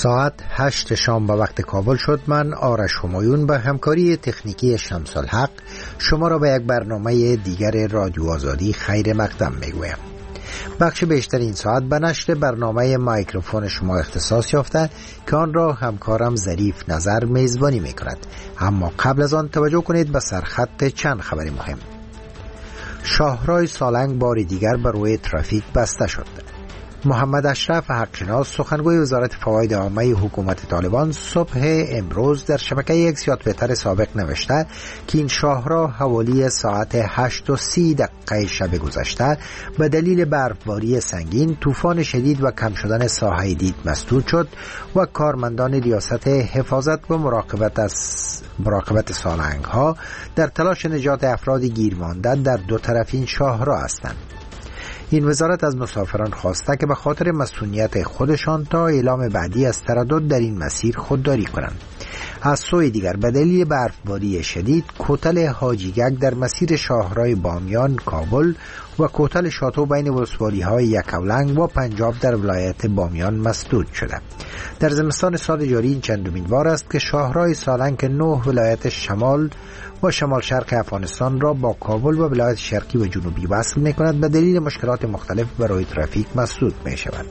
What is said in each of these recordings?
ساعت 8 شام به وقت کابل شد. من آرش همایون به همکاری تکنیکی شمس الحق شما را به یک برنامه دیگر رادیو آزادی خیر مقدم میگویم. بخش بیشتر این ساعت به نشر برنامه مایکروفون شما اختصاص یافته که آن را همکارم ظریف نظر میزبانی میکند. اما قبل از آن توجه کنید به سرخط چند خبر مهم. شاهراه سالنگ بار دیگر بر روی ترافیک بسته شد. محمد اشرف حقشناس سخنگوی وزارت فواید عامه حکومت طالبان صبح امروز در شبکه اکس یا توییتر سابق نوشته که این شاهراه حوالی ساعت 8:30 شب گذشته به دلیل برفباری سنگین، طوفان شدید و کم شدن ساحه دید مسدود شد و کارمندان ریاست حفاظت و مراقبت سالنگ ها در تلاش نجات افراد گیر مانده در دو طرف این شاهراه هستند. این وزارت از مسافران خواسته که به خاطر مسئولیت خودشان تا اعلام بعدی از تردد در این مسیر خودداری کنند. از سوی دیگر به دلیل برفباری شدید کوتل حاجیگک در مسیر شاهراه بامیان کابل و کوتل شاتو بین ولسوالی‌های یکاولنگ و پنجاب در ولایت بامیان مسدود شده. در زمستان سال جاری این چندمین بار است که شاهراه سالنگ که 9 ولایت شمال و شمال شرق افغانستان را با کابل و ولایت شرقی و جنوبی وصل می کند به دلیل مشکلات مختلف برای ترافیک مسدود می شود.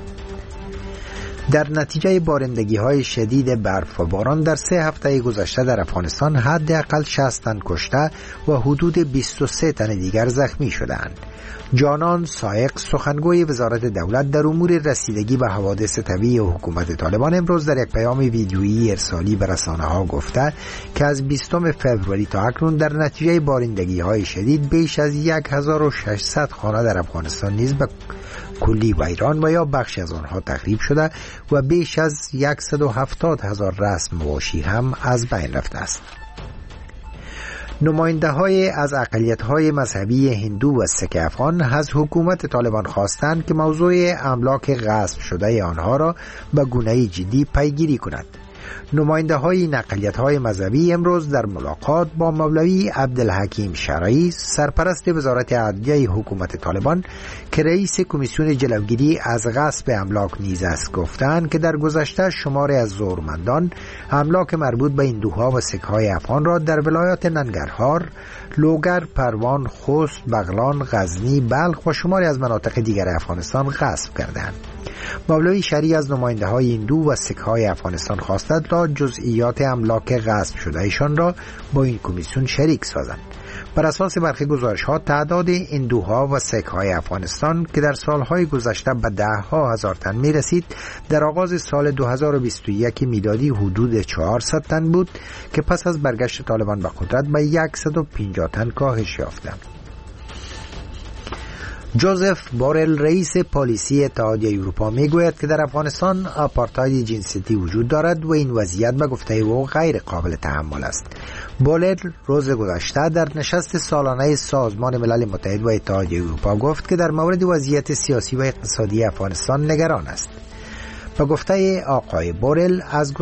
در نتیجه بارندگی‌های شدید برف و باران در 3 هفته گذشته در افغانستان حداقل 60 تن کشته و حدود 23 تن دیگر زخمی شدند. جانان سایق سخنگوی وزارت دولت در امور رسیدگی به حوادث طبیعی و حکومت طالبان امروز در یک پیام ویدیویی ارسالی به رسانه‌ها گفته که از 20 فوریه تا اکنون در نتیجه بارندگی‌های شدید بیش از 1600 خانه در افغانستان نیز به کلی ویران و یا بخشی از آنها تخریب شده و بیش از 170,000 رسم مواشی هم از بین رفته است. نماینده‌های از اقلیت‌های مذهبی هندو و سیک افغان از حکومت طالبان خواستند که موضوع املاک غصب شده آنها را به گونه‌ای جدی پیگیری کند. نماینده‌های این اقلیت‌های مذهبی امروز در ملاقات با مولوی عبدالحکیم شرعی سرپرست وزارت عدلیه حکومت طالبان که رئیس کمیسیون جلوگیری از غصب املاک نیز است گفتند که در گذشته شماری از زورمندان املاک مربوط به هندوها و سیک‌های افغان را در ولایات ننگرهار، لوگر، پروان، خوست، بغلان، غزنی، بلخ و شماری از مناطق دیگر افغانستان غصب کردند. مولوی شرعی از نماینده‌های هندو و سیک‌های افغانستان خواستند تا جزئیات املاک غصب شده ایشان را با این کمیسیون شریک سازند. بر اساس برخی گزارش‌ها تعداد هندوها و سیک‌های افغانستان که در سالهای گذشته به 10,000 تن می‌رسید در آغاز سال 2021 میلادی حدود 400 تن بود که پس از برگشت طالبان به قدرت به 150 تن کاهش یافتند. جوزف بورل رئیس پلیسی اتحادیه اروپا میگوید که در افغانستان آپارتاید جنسیتی وجود دارد و این وضعیت به گفته او غیر قابل تحمل است. بورل روز گذشته در نشست سالانه سازمان ملل متحد و اتحادیه اروپا گفت که در مورد وضعیت سیاسی و اقتصادی افغانستان نگران است. به گفته آقای بورل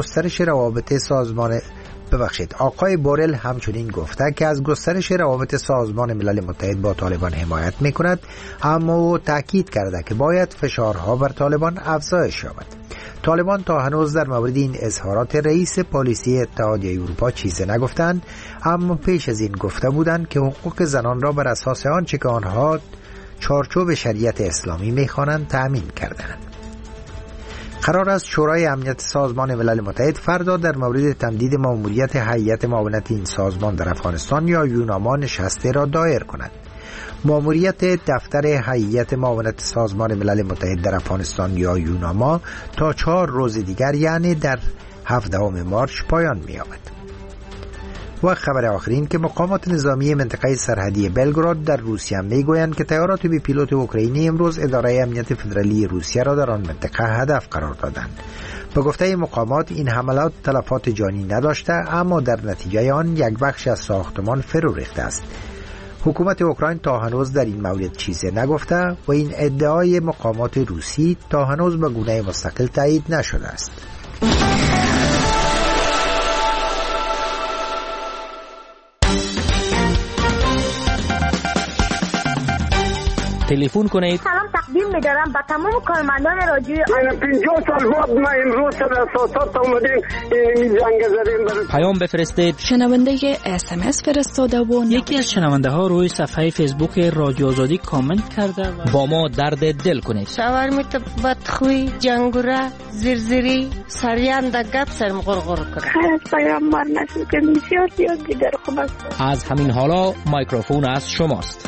آقای بورل همچنین گفته که از گسترش روابط سازمان ملل متحد با طالبان حمایت می‌کند، اما او تاکید کرده که باید فشارها بر طالبان افزایش یابد. طالبان تا هنوز در مورد این اظهارات رئیس پلیسی اتحادیه اروپا چیزی نگفتند، اما پیش از این گفته بودند که حقوق زنان را بر اساس آنچه که آنها چارچوب شریعت اسلامی می‌خوانند تأمین کردند. قرار است شورای امنیت سازمان ملل متحد فردا در مورد تمدید مأموریت هیئت معاونت این سازمان در افغانستان یا یوناما نشسته را دایر کند. مأموریت دفتر هیئت معاونت سازمان ملل متحد در افغانستان یا یوناما تا 4 روز دیگر یعنی در 17 مارس پایان می‌یابد. و خبر آخرین که مقامات نظامی منطقه سرحدی بلگراد در روسیه میگویند که طیارات بی پیلوت اوکراینی امروز اداره امنیت فدرالی روسیه را در آن منطقه هدف قرار دادند. به گفته مقامات این حملات تلفات جانی نداشته، اما در نتیجه آن یک بخش از ساختمان فرو ریخته است. حکومت اوکراین تا هنوز در این مورد چیزی نگفته و این ادعای مقامات روسی تا هنوز به گونه مستقل تایید نشده است. تلفن کنید. سلام تقدیم می‌دارم به تمام کارمندان رادیو. 50 سال بعد ما امروز سر اساسات اومدیم این جنگ زدیم. پیام بفرستید. شنونده SMS فرستاده و یکی از شنونده ها روی صفحه فیسبوک رادیو آزادی کامنت کرده و با ما درد دل کنید. شاورمیت بدخوی جنگوره زرزری سریان دا گپ سرم غرغر کرد. خیلی از پیامبر نشد که بسیار زیاد دیگر خوب است. از همین حالا مایکروفون از شماست.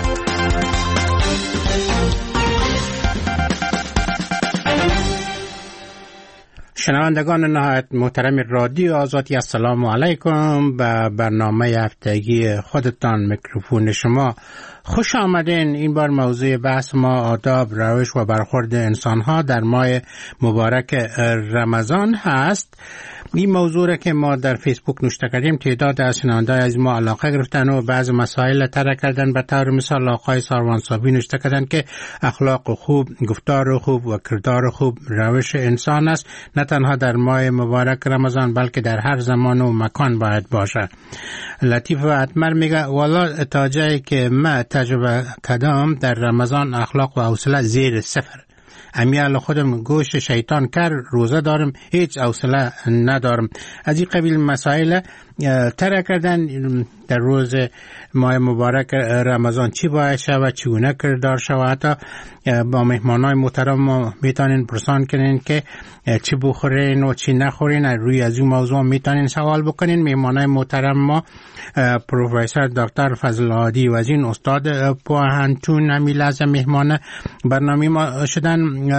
شنوندگان نهایت محترم رادیو آزادی، السلام علیکم. به برنامه هفتگی خودتان میکروفون شما خوش آمدین. این بار موضوع بحث ما آداب، روش و برخورد انسانها در ماه مبارک رمضان هست. این موضوع را که ما در فیسبوک نوشته کردیم تعداد از شنوندگان از ما علاقه گرفتن و بعض مسائل طرح کردن. به طور مثال آقای ساروانصابی نوشته کردن که اخلاق خوب، گفتار خوب و کردار خوب روش انسان است، نه تنها در ماه مبارک رمضان بلکه در هر زمان و مکان باید باشه. لطیف و اتمر میگه والا تا جایی که ما تجربه کردم در رمضان اخلاق و حوصله زیر صفر. امیال خودم گوش شیطان کر روزه دارم، هیچ حوصله ندارم. از این قبیل مسائل طرح کردن. در روز ماه مبارک رمضان چی باید شود، چگونه کردار شود. حتی با مهمانای محترم ما میتونین پرسان کنین که چی بخورین و چی نخورین. روی از این موضوع میتونین سوال بکنین. مهمانای محترم ما پروفسور دکتر فضل هادی وزین، استاد پوهنتون، همین لحظه مهمان برنامه ما شدن.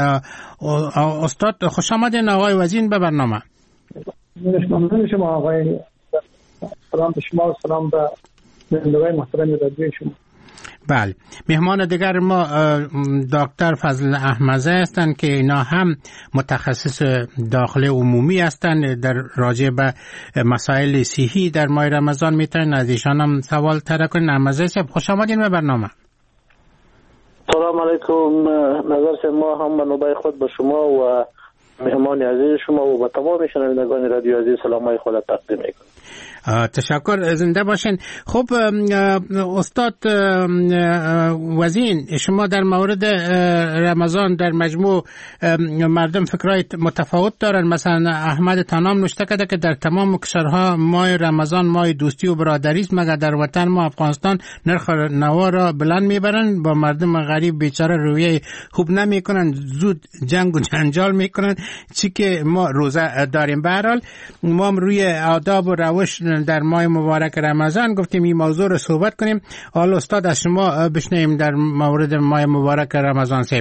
استاد خوش آمدین آقای وزین به برنامه. ممنون شما آقای. سلام به شما و سلام به شنوندگان محترم رادیو شما. بله، مهمان دیگر ما دکتر فضل احمزه هستند که اینا هم متخصص داخل عمومی هستند در راجع به مسائل صحی در ماه رمضان. میتونن از ایشان هم سوال طرح کنین. احمزه صاحب خوش آمدین به برنامه. سلام علیکم. نظر ما هم به نوبه خود به شما و مهمان عزیز شما و به تمام شنوندگان رادیو عزیز سلامای خود تقدیم میکنم. تشکر، زنده باشین. خب استاد وزین، شما در مورد رمضان در مجموع مردم فکرهای متفاوت دارن. مثلا احمد تنام نوشته کرده که در تمام کشورها ماه رمضان ماه دوستی و برادری است، مگر در وطن ما افغانستان نرخ نوا را بلند میبرن، با مردم غریب بیچاره رویه خوب نمیکنن، زود جنگ و جنجال میکنن، چی که ما روزه داریم. به هر حال ما روی آداب و روش در ماه مبارک رمضان گفتیم این موضوع رو صحبت کنیم. حالا استاد از شما بشنویم در مورد ماه مبارک رمضان. صاحب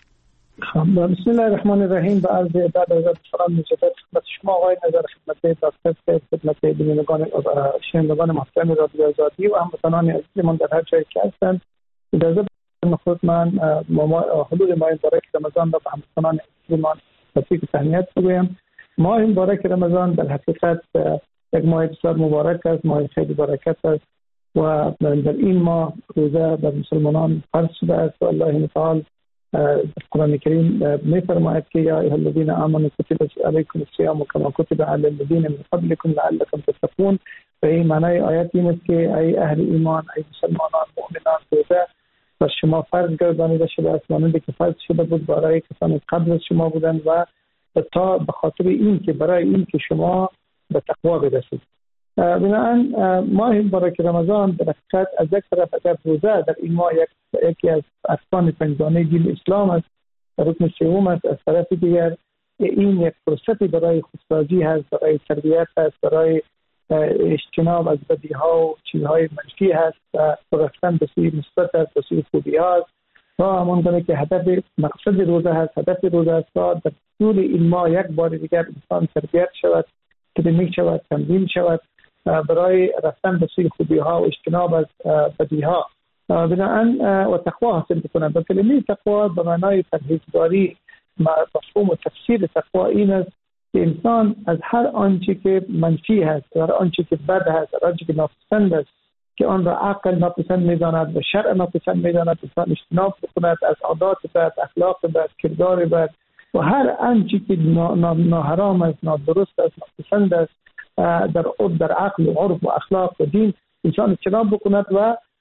بسم الله الرحمن الرحیم. به عرض بعد از سلام مجدد خدمت شما آقای نظر، خدمت دکتر، خدمت شنوندگان محترم رادیو آزادی و هموطنان عزیزمان در هر جایی که هستند. اجازه بدید خود من حدود ماه مبارک رمضان را به هموطنان عزیزمان تبریک و تهنیت بگویم. ماه مبارک رمضان در حقیقت یک ماه بسیار مبارک است، ماه خیلی برکت است و در این ماه روزه بر مسلمانان فرض شده است و الله تعالی در قرآن کریم می‌فرماید که یا ایها الذین آمنوا کتب علیکم الصیام کما کتب علی الذین من قبلکم لعلکم تتقون. و این معنای آیت این است که ای اهل ایمان، ای مسلمانان مؤمنان، روزه بر شما فرض گردانیده شده است مانند که فرض شده بود برای کسانی قبل از شما بودند و تا به خاطر این که برای این که شما به تقوا برسید. بنابراین ماه مبارک رمضان در حقیقت از یک طرف اگر روزه در این ماه یکی از ارکان پنجگانه دین اسلام است، رکن سوم است، از طرف دیگر این یک فرصتی برای خودسازی هست، برای تربیت هست، برای اجتناب از بدیها و چیزهای منفی هست و رفتن به سوی مثبت است، به سوی خوبی هست و همانگونه که هدف مقصد روزه هست، هدف روزه است تا در طول این ماه یک بار دیگر انسان تربیت شود، تدریج شود، تمرین شود برای رفتن به سوی خوبی ها و اجتناب از بدی ها. بنابراین و تقوا حاصل بکنند. و کلمه تقوا به معنای پرهیزگاری، مفهوم و تفسیر تقوا این است که انسان از هر آنچه که منفی هست، هر آنچه که بد هست، هر آنچه که ناپسند است، که آن را عقل ناپسند می‌داند و شرع ناپسند می‌داند، انسان اجتناب بکند از عادات بد، اخلاق بد، کردار بد و هر آنچه که ناحرام است، نادرست است، ناپسند است در عقل و عرف و اخلاق و دین، انسان اجتناب بکند و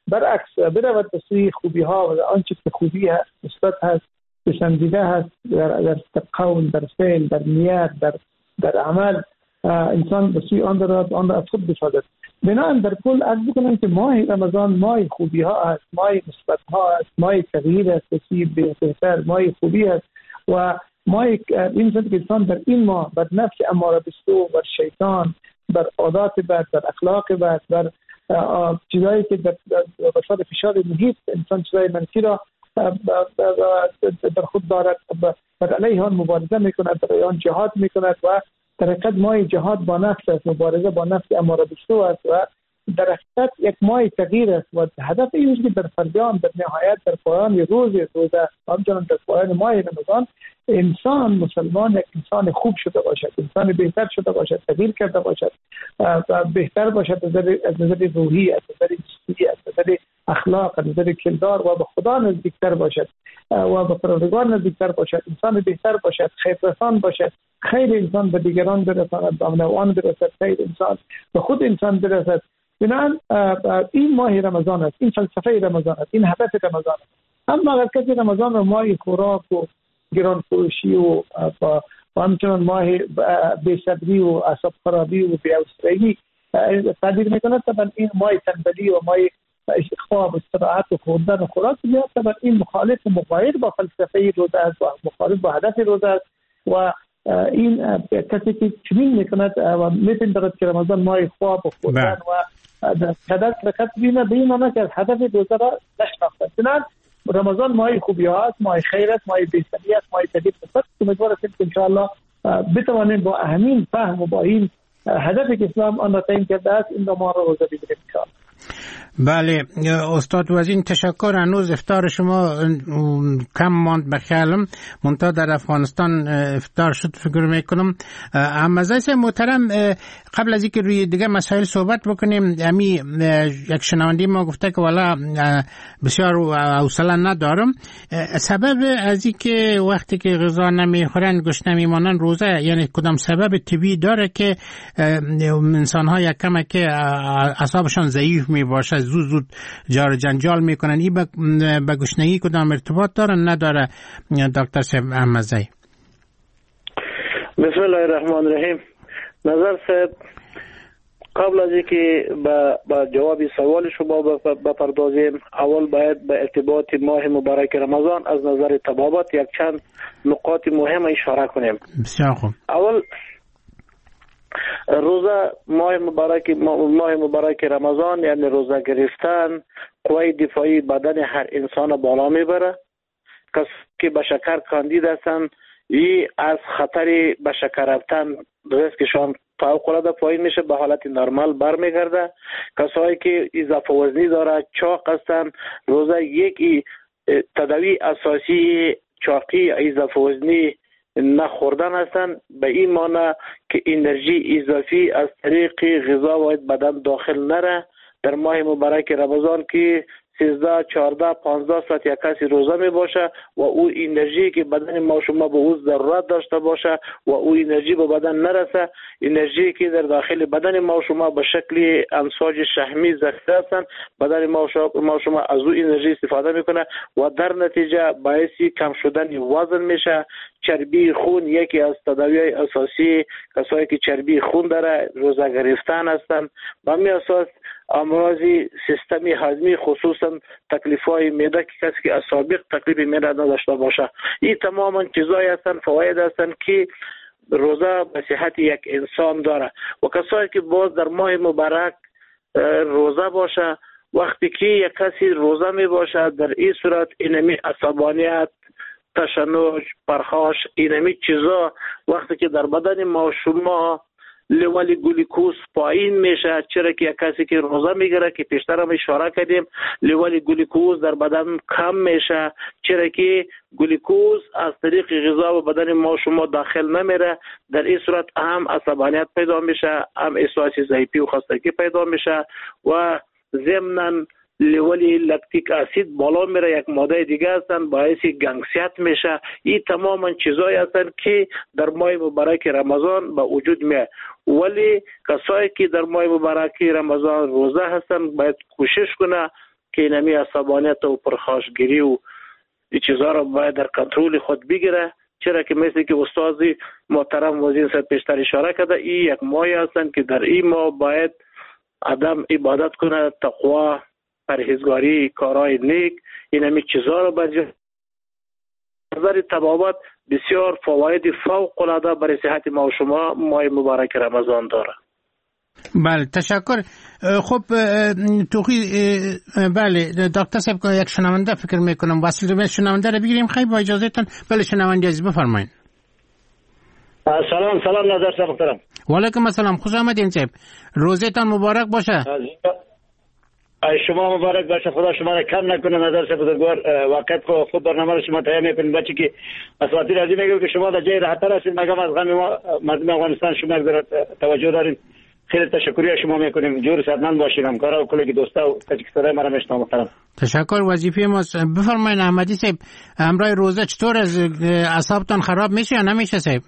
برعکس برود به سوی خوبی ها و آنچه که خوبی هست، مثبت هست، پسندیده هست در قول، در فعل، در نیت، در عمل، انسان به سوی آن برود، آن را از خود بسازد. بنابراین در کل عرض می‌کنم که ماه رمضان ماه خوبی ها است، ماه مثبت ها است، ماه تغییر است، بسیار بهتر، ماه خوبی است و ماه این که انسان در این ماه بر نفس اماره بالسوء، بر شیطان، بر عادات بد، بر اخلاق بد، بر چیزایی که در بساط فشار محیط انسان چیزای منفی را در خود دارد، بر علیه آن مبارزه میکند، برای آن جهاد میکند و در حقیقت ماه جهاد با نفس است، مبارزه با نفس اماره بالسوء است و در حقیقت یک ماه تغییر است و هدف این است که در فرجام در نهایت در پایان روزه همچنان در پایان ماه رمضان انسان مسلمان یک انسان خوب شده باشد، انسان بهتر شده باشد، تغییر کرده باشد و بهتر باشد از نظر روحی، از نظر جسمی، از نظر اخلاق، از نظر کردار و به خدا نزدیکتر باشد و به پروردگار نزدیکتر باشد، انسان بهتر باشد، خیررسان باشد، خیر انسان به دیگران برساند، به نوعان برسد، خیر انسان به خود انسان برسد. بنابراین این ماه رمضان است، این فلسفه رمضان است، این هدف رمضان است. اما اگر کسی رمضان رو ماه خوراک و گران فروشی و همچنان ماه بی‌صبری و اعصاب خرابی و بی‌حوصلگی تعبیر میکند، طبعا این ماه تنبلی و ماه خواب و استراحت و خوردن و خوراک میاد، طبعا این مخالف و مغایر با فلسفه روزه است و مخالف با هدف روزه است و این کسی که چنین میکند و میپندارد که رمضان ماه خواب و خوردن و هدف بینه به این معنی که هدف روزه را نشناختند. چنان رمضان ماه خوبی ها است، ماه خیر است، ماه بهتری است، ماه تغییر است. امیدوار هستیم که انشاءالله بتوانیم با همین فهم و با این هدفی که اسلام آن را تعیین کرده است این ما را روزه بگیریم انشاءالله. بله استاد وزین تشکر. هنوز افطار شما کم ماند به خیالم، منتها در افغانستان افطار شد فکر میکنم. احمدزی محترم، قبل از اینکه روی دیگه مسائل صحبت بکنیم، امی یک شنونده ما گفته که والا بسیار حوصله ندارم، سبب از اینکه وقتی که غذا نمیخورن گوشت نمیمانن روزه، یعنی کدام سبب طبیعی داره که انسان ها یک کم که اعصابشان ضعیف می باشه، زود جار جنجال میکنن، این به گشنگی کدام ارتباط داره نداره دکتر صاحب احمدزی؟ بسم الله الرحمن الرحیم. نظر صاحب، قبل از اینکه با جواب سوال شما بپردازیم، اول باید به ارتباط ماه مبارک رمضان از نظر طبابت یک چند نقاط مهم اشاره کنیم. بسیار خوب. اول روزه ماه مبارک رمضان یعنی روزه گرفتن قوای دفاعی بدن هر انسان بالا میبره. کسی که به شکر کاندید هستن ای از خطر به شکر رفتن ریسکشان فوق‌العاده پایین میشه، به حالت نرمال برمیگرده. کسایی که اضافه وزنی داره، چاق هستن، روزه یک تداوی اساسی چاقی اضافه وزنی نخوردن هستند. به این معنی که انرژی اضافی از طریق غذا باید بدن داخل نره. در ماه مبارک رمضان که 13 14 15 ساعت یک کسی روزه می باشه و او انرژی که بدن ما شما به او ضرورت داشته باشه و او انرژی به بدن نرسه، انرژی که در داخل بدن ما شما به شکل امواج شحمی ذخیره هستند، بدن ما شما از او انرژی استفاده میکنه و در نتیجه باعث کم شدن وزن میشه. چربی خون یکی از تداوی اساسی کسایی که چربی خون داره روزه گرفتن هستند. به همین اساس امراض سیستمی هضمی خصوصا تکلیف‌های معده که کسی که از سابق تکلیف معده نداشته باشه، این تماما چیزایی هستند، فواید هستند که روزه به صحت یک انسان داره. و کسایی که باز در ماه مبارک روزه باشه، وقتی که یک کسی روزه می باشه در این صورت اینمی عصبانیت، تشنج، پرخاش، اینمی چیزا وقتی که در بدن ما شما لیول گلوکوز پایین میشه، چرا که یک کسی که روزه میگیره که پیشتر هم اشاره کردیم لیول گلوکوز در بدن کم میشه، چرا که گلوکوز از طریق غذا و بدن ما شما داخل نمیره. در این صورت هم عصبانیت پیدا میشه، هم احساس ضعیفی و خستگی پیدا میشه و ضمناً لیول لکتیک اسید بالا میره، یک ماده دیگه هستن باعث گنگسیت میشه. این تماما چیزایی هستن که در ماه مبارک رمضان به وجود میاد. ولی کسایی که در ماه مبارک رمضان روزه هستن باید کوشش کنه که اینمی عصبانیت و پرخاشگیری و این چیزها را باید در کنترل خود بگیره. چرا که مثل که استاد محترم وزیر صاحب پیشتر اشاره کرده، این یک ماهی هستند که در این ماه باید آدم عبادت کنه، تقوا، پرهیزگاری، کارهای نیک، اینمی چیزها را باید. نظر طبابت بسیار فواید فوق العاده برای صحت ما و شما ماه مبارک رمضان داره. بله تشکر. خب توخی بله دکتر صاحب یک شنونده فکر میکنم واسه شنونده رو بگیریم خیلی با اجازهتون. بله شنونده عزیز بفرمایید. سلام نظر صاحب محترم. و علیکم السلام، خوش آمدین صاحب، روزتان مبارک باشه. شما مبارک باشه، خدا شما را کم نکنه. نظر صاحب بزرگوار وقت خوب برنامه رو شما تهیه میکنید. بچه که اساتید عزیز میگم که شما در جای راحت‌تر هستید، مگم از غم ما مردم افغانستان شما توجه دارین. خیلی تشکر شما میکنیم. جور صحتمند باشید، همکارا و کلیگ دوستا و تاجیکستان ما را میشناسم محترم. تشکر. وظیفه ماست. بفرمایید احمدی صاحب، امروز روزه چطور از اعصابتان خراب میشه یا نمیشه صاحب؟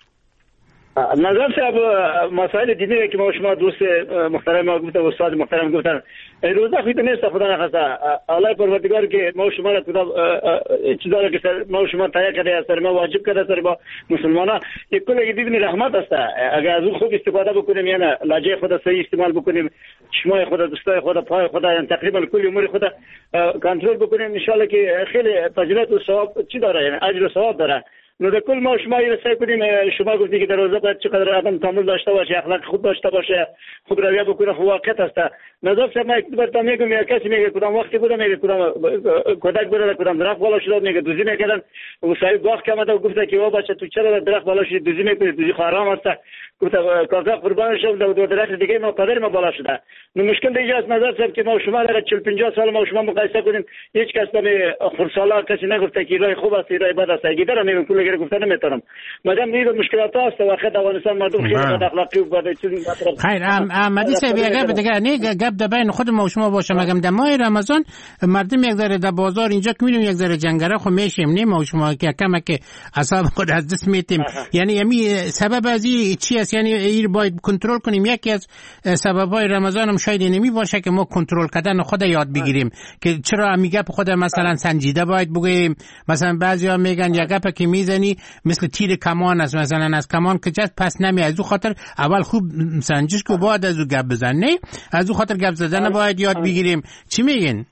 نظر صاحب مسائل دینی که ما شما دوست محترم ما گفتن، استاد محترم گفتن، روزه خیلی نیست خدا نخواسته. الله پروردگار که ما شما را کدام چیزا که ما شما تایید کرده است، ما واجب کرده سر با مسلمانان یک کلی دینی رحمت است. اگر از اون خوب استفاده بکنیم، یعنی لهجه خود صحیح استعمال بکنیم، چشمای خود، دوستای خود، پای خود، یعنی تقریبا کل امور خود کنترل بکنیم، ان شاء الله که خیلی فضیلت و ثواب چی داره، یعنی اجر و ثواب داره. نو در کل ما شما را سعی کنیم. شما گفتید که در روزه باید چقدر آدم تحمل داشته باشه، اخلاق خوب داشته باشه، خوب رویه بکنه، خوب واقعیت است. نظر صاحب ما یک بار میگم، یک کسی میگه کدام وقتی بودم، میگه کدام کودک بود، کدام درخت بالا شده، میگه دوزی میکردن و صاحب باغ که آمد و گفت که او بچه تو چرا درخت بالا شدی دوزی میکنی، دوزی حرام است. گفت کاکا قربان شم دو درخت دیگه ما پدر ما بالا شده. نو مشکل دیگه است نظر صاحب که ما شما را 40-50 سال ما شما مقایسه کنیم، هیچ کس به خرسالا کسی نگفته که راه خوب است، راه بد است. اگه در میگم کل گفته نمیتونم، مدام این مشکلات است و وقت افغانستان مردم خیلی بد اخلاقی و بد چیز مطلب. خیر احمدی صاحب یک دیگه نه گپ در بین خود ما و شما باشه. مگم در ماه رمضان مردم یک ذره در بازار اینجا که میبینیم یک ذره جنگره خو میشیم، نه ما و شما که کم که اعصاب خود از دست میتیم. یعنی سبب از این چی است؟ یعنی این باید کنترل کنیم. یکی از سببای رمضان هم شاید نمی باشه که ما کنترل کردن خود یاد بگیریم که چرا میگه خود مثلا سنجیده باید بگیم. مثلا بعضیا میگن یک گپ که میزنی مثل تیر کمان است، مثلا از کمان که جد پس نمی. از او خاطر اول خوب سنجش که بعد از او گپ بزن، نه از او خاطر گپ زدن باید یاد بگیریم. چی میگین؟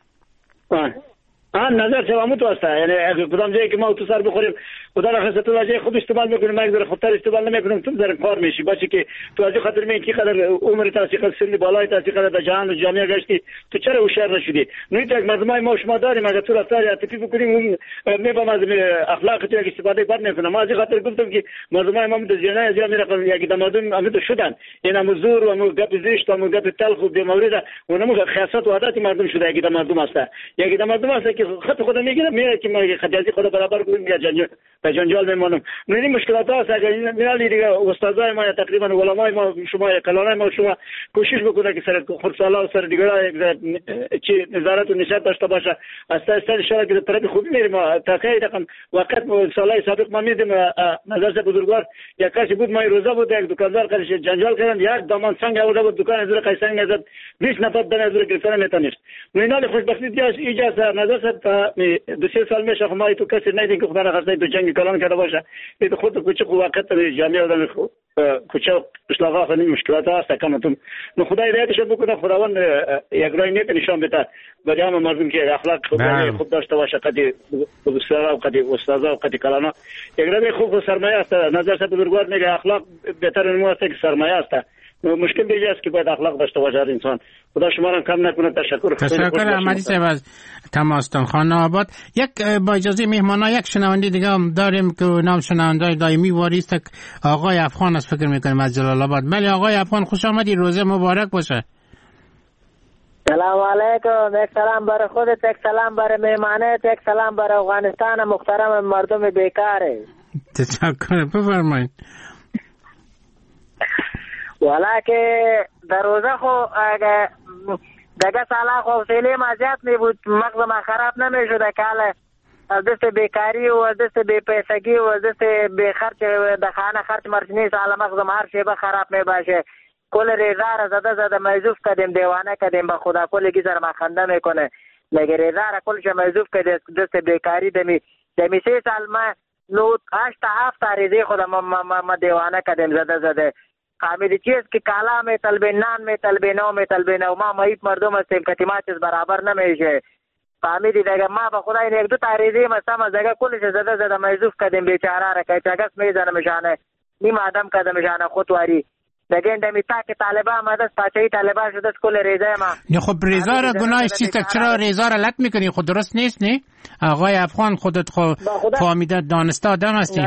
نظر شما تو است. یعنی کدام جایی که ما تو سر بخوریم خدا رحمت تو جای خود استعمال میکنیم، ما اگر خودت استعمال نمیکنیم تو در کار میشی. باشه که تو از خاطر می کی قدر عمر تاسیق سن بالای تاسیق قدر در جهان و جامعه گشتی، تو چرا هوشیار نشدی؟ نه یک مردمای ما شما داریم، اگر تو رفتار عاطفی بکنیم میبم از اخلاق تو استفاده بد نکنه. ما از خاطر گفتم که مردمای ما در جنای از میره یک دمادون امید شدن، این مزور و مو گپ زشت و مو گپ تلخ و به مورد و نمو خاصات و عادت مردم شده. یک دمادون است، یک دمادون است که خط خود میگیره، میگه که ما خدیجه خود برابر کنیم یا جنجال میمونم. این مشکلات هست. اگر میالی دیگه استادای ما تقریبا علمای ما شما کلانای ما شما کوشش بکنه که سر خرسالا و سر دیگرها چی نظارت و نشاط داشته باشه. اساسا ان شاء الله که طرف خوبی میریم. تا کی رقم وقت سالای سابق ما میدیم نظر سے بزرگوار یک کسی بود، ما روزه بود، یک دکاندار قرش جنجال کردن، یک دامان سنگ آورده بود دکان از قیسنگ نزد 20 نفر دن از گرفتن نتونست. مینال خوشبختی دیاش اجازه نظر سے 2 سال میشه ما تو کسی ندید که خدا نخواسته تو جنگ کلان کرده باشه. این خود کوچه وقت جامعه آدم کوچه اشلاغا خیلی مشکلات هست کامتون. نو خدا هدایتش بکنه، خداوند یک راه نیک نشان بده برای همه مردم که اخلاق خوب داشته باشه، قدی بسیار و قدی استادا و قدی کلانا. یک راه خوب سرمایه است. نظر سے بزرگوار میگه اخلاق بهتر نمو است که سرمایه است. مشکل دیگه است که باید اخلاق داشته باشه انسان. خدا شما را کم نکنه. تشکر احمدی صاحب از تماستان خانه آباد. یک با اجازه مهمانا یک شنونده دیگه هم داریم که نام شنونده دائمی واریست آقای افغان است، فکر میکنم از جلال آباد. بله آقای افغان خوش آمدید، روزه مبارک باشه. سلام علیکم. یک سلام برای خودت، یک سلام برای مهمانت، یک سلام برای افغانستان محترم مردم بیکاره. تشکر. بفرمایید. والا که در روزه خو اگه دیگه سالا خو حوصله ما زیاد می بود، مغز ما خراب نمی شده که حالا از دست بیکاری و از دست بی پیسگی و از دست بی خرچ در خانه خرچ مرچ نیست، حالا مغز ما هر شیبه خراب می باشه. کل ریزار زده میزوف کدیم، دیوانه کدیم، به خدا کل گیزر ما خنده میکنه. لگریزار کلش موضوف که دست بیکاری دمی 3 سال ما نو 8 تا 7 ریزی خود ما دیوانه کردیم زده فهمیدی چیز که کالا می طلبه نان می طلبه نو ما مایب مردم هستیم که ما چیز برابر نمیشه فهمیدی دیگه ما به خدا این 1-2 تا ریزی مثلا دیگه کلش زده موضوف کردیم بیچاره را که چگس میزنه مشانه نیم آدم کده مشانه خودواری دیگه اندمی تا که طالبا آمده است پاچهی طالبا شده است کل ریزه ما نه خب ریزا را گناهش چیست؟ چرا ریزا را لط میکنی؟ خود درست نیست نه؟ آقای افغان خودت فهمیده دانسته آدم هستی.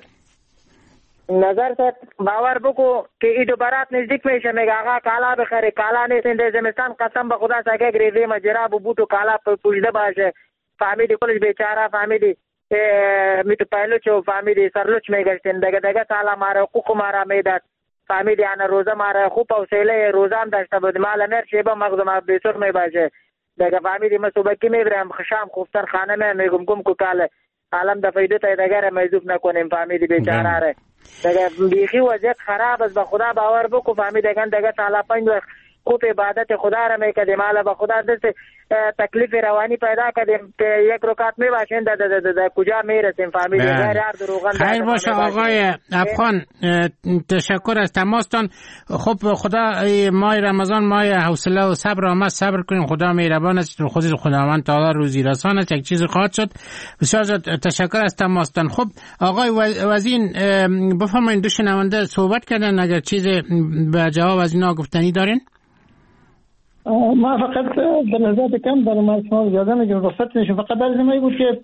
نظر سر باور بکو که ایدو برات نزدیک میشه میگه آقا کالا بخری کالا نیست این زمستان قسم به خدا سگه گریزی ما جراب و بوت و کالا پوشیده باشه فهمیدی کلش بیچاره فهمیدی میتو پایلوچ و فهمیدی سرلوچ میگشتین دیگه سالا ماره حقوق ماره میداد فهمیدی انا روزه ماره خوب حوصله روزام داشته بود مال نر شیبه مغز ما بیسر میباشه دیگه فهمیدی ما صبحکی میبرم خشام خوفتن خانه میگم گم کو کاله عالم د فایده ته دغه موضوع نکنیم فهمیدی بیچاره ره دغه بیخی وضعیت خراب است به خدا باور بکو فهمیدی دغه تعالی پنځ خوب عبادت خدا را میکردیم مال به خدا دست تکلیف روانی پیدا کردیم که 1 رکعت میباشین د کجا میرسیم فهمیدی غیر هر دروغان خیر باشه آقای افغان تشکر از تماستان. خب خدا ماه رمضان ماه حوصله و صبر آمد صبر کنیم خدا مهربان است خود خداوند تعالی روزی رسان است یک چیز خواهد شد. بسیار تشکر از تماستان. خب آقای وزین بفرمایید دو شنونده صحبت کردن اگر چیز به جواب از اینا گفتنی دارین؟ ما فقط در نظر کم دارم از شما اجازه میگم رخصت نشیم فقط در زمینه بود که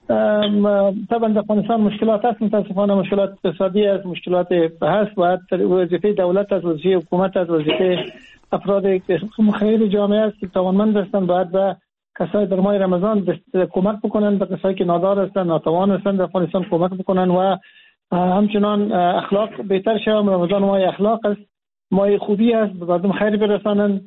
طبعا در افغانستان مشکلات هست متاسفانه مشکلات اقتصادی است مشکلات هست باید وظیفه دولت است وظیفه حکومت است وظیفه افراد خیر جامعه است که توانمند هستند باید به کسای در ماه رمضان کمک بکنن به کسایی که نادار هستند ناتوان هستند در افغانستان کمک بکنن و همچنان اخلاق بهتر شود. رمضان ماه اخلاق است ماه خوبی است به مردم خیر برسانند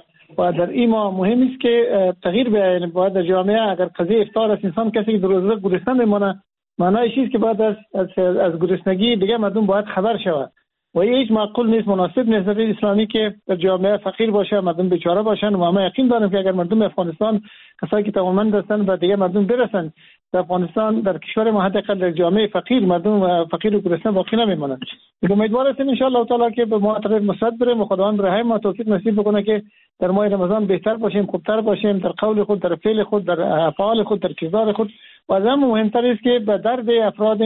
و در این ماه مهم است که تغییر بیاید باید در جامعه اگر قضیه افطار است انسان کسی که در روزه گرسنه میمونه معنای چیست که بعد از گرسنگی دیگه مردم باید خبر شود و هیچ معقول نیست مناسب نیست در اسلامی که در جامعه فقیر باشه مردم بیچاره باشن و ما یقین داریم که اگر مردم افغانستان کسایی که توانمند هستند و دیگه مردم برسن در افغانستان در کشور ما حداقل در جامعه فقیر مردم فقیر و گرسنه باقی نمیمونند. امیدوار هستیم ان شاء الله تعالی که به ما تغییر مثبت بریم و خداوند رحم ما توفیق نصیب بکنه که در ماه رمضان بهتر باشیم خوبتر باشیم در قول خود در فعل خود در افعال خود در کردار خود و از همه مهمتر است که به درد افراد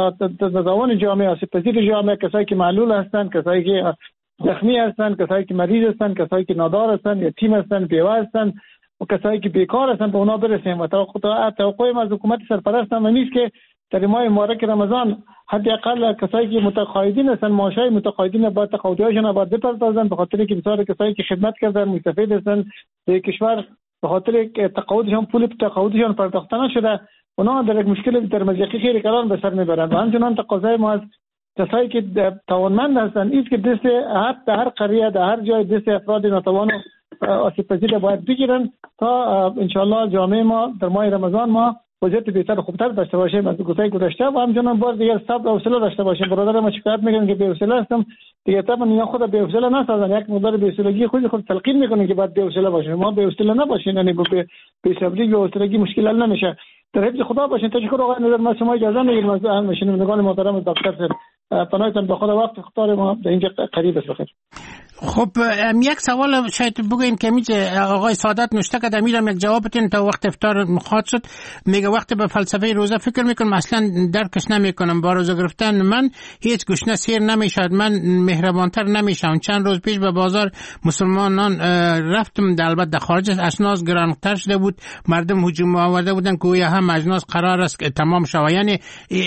ناتوان جامعه آسیب‌پذیر جامعه کسایی که معلول هستند کسایی که زخمی هستند کسایی که مریض هستند کسایی که نادار هستند یتیم هستند بیوه هستند و کسایی که بیکار هستند به اونا برسیم و توقع ما از حکومت سرپرست هم نیست که در ماه مبارک رمضان حداقل کسایی که متقاعدین هستند معاشای متقاعدین باید تقاعدهاشون باید بپردازند به خاطر که بسیار کسایی که خدمت کردن مستفید هستند در کشور به خاطر تقاعدشون پول تقاعدشون پرداخته نشده اونا در یک مشکل در مزیقی خیلی کلان به سر میبرند و همچنان تقاضای ما از کسایی که توانمند هستند است که دست در هر قریه در هر جای دست افراد ناتوان و آسیب‌پذیر باید بگیرن تا انشالله جامعه ما در ماه رمضان ما وضعیت بهتر و خوبتر داشته باشیم از گذشته و همچنان باز دیگر صبر و حوصله داشته باشیم. برادر ما شکایت میکنن که بی‌حوصله هستم دیگه طبعا اینا خود بی‌حوصله نسازن یک مقدار بی‌حوصلگی خود تلقین میکنن که باید بی‌حوصله باشیم ما بی‌حوصله نباشیم یعنی بی‌صبری و حوصلگی مشکل حل نمیشه. در حفظ خدا باشین. تشکر آقای نظر ما شما اجازه میگیریم از شنوندگان محترم دکتر پناهتون به خدا وقت اختار ما در اینجا قریب است بخیر. خب یک سوال شاید بگوین که میشه آقای سعادت نوشته کرده میرم یک جواب بدین تا وقت افطار مخاط شد میگه وقت به فلسفه روزه فکر میکنم اصلا درکش نمیکنم با روزه گرفتن من هیچ گشنه سیر نمیشد من مهربانتر نمیشم. چند روز پیش به بازار مسلمانان رفتم البته در خارج از اسناس گرانتر شده بود مردم هجوم آورده بودن گویا هم اجناس قرار است که تمام شود یعنی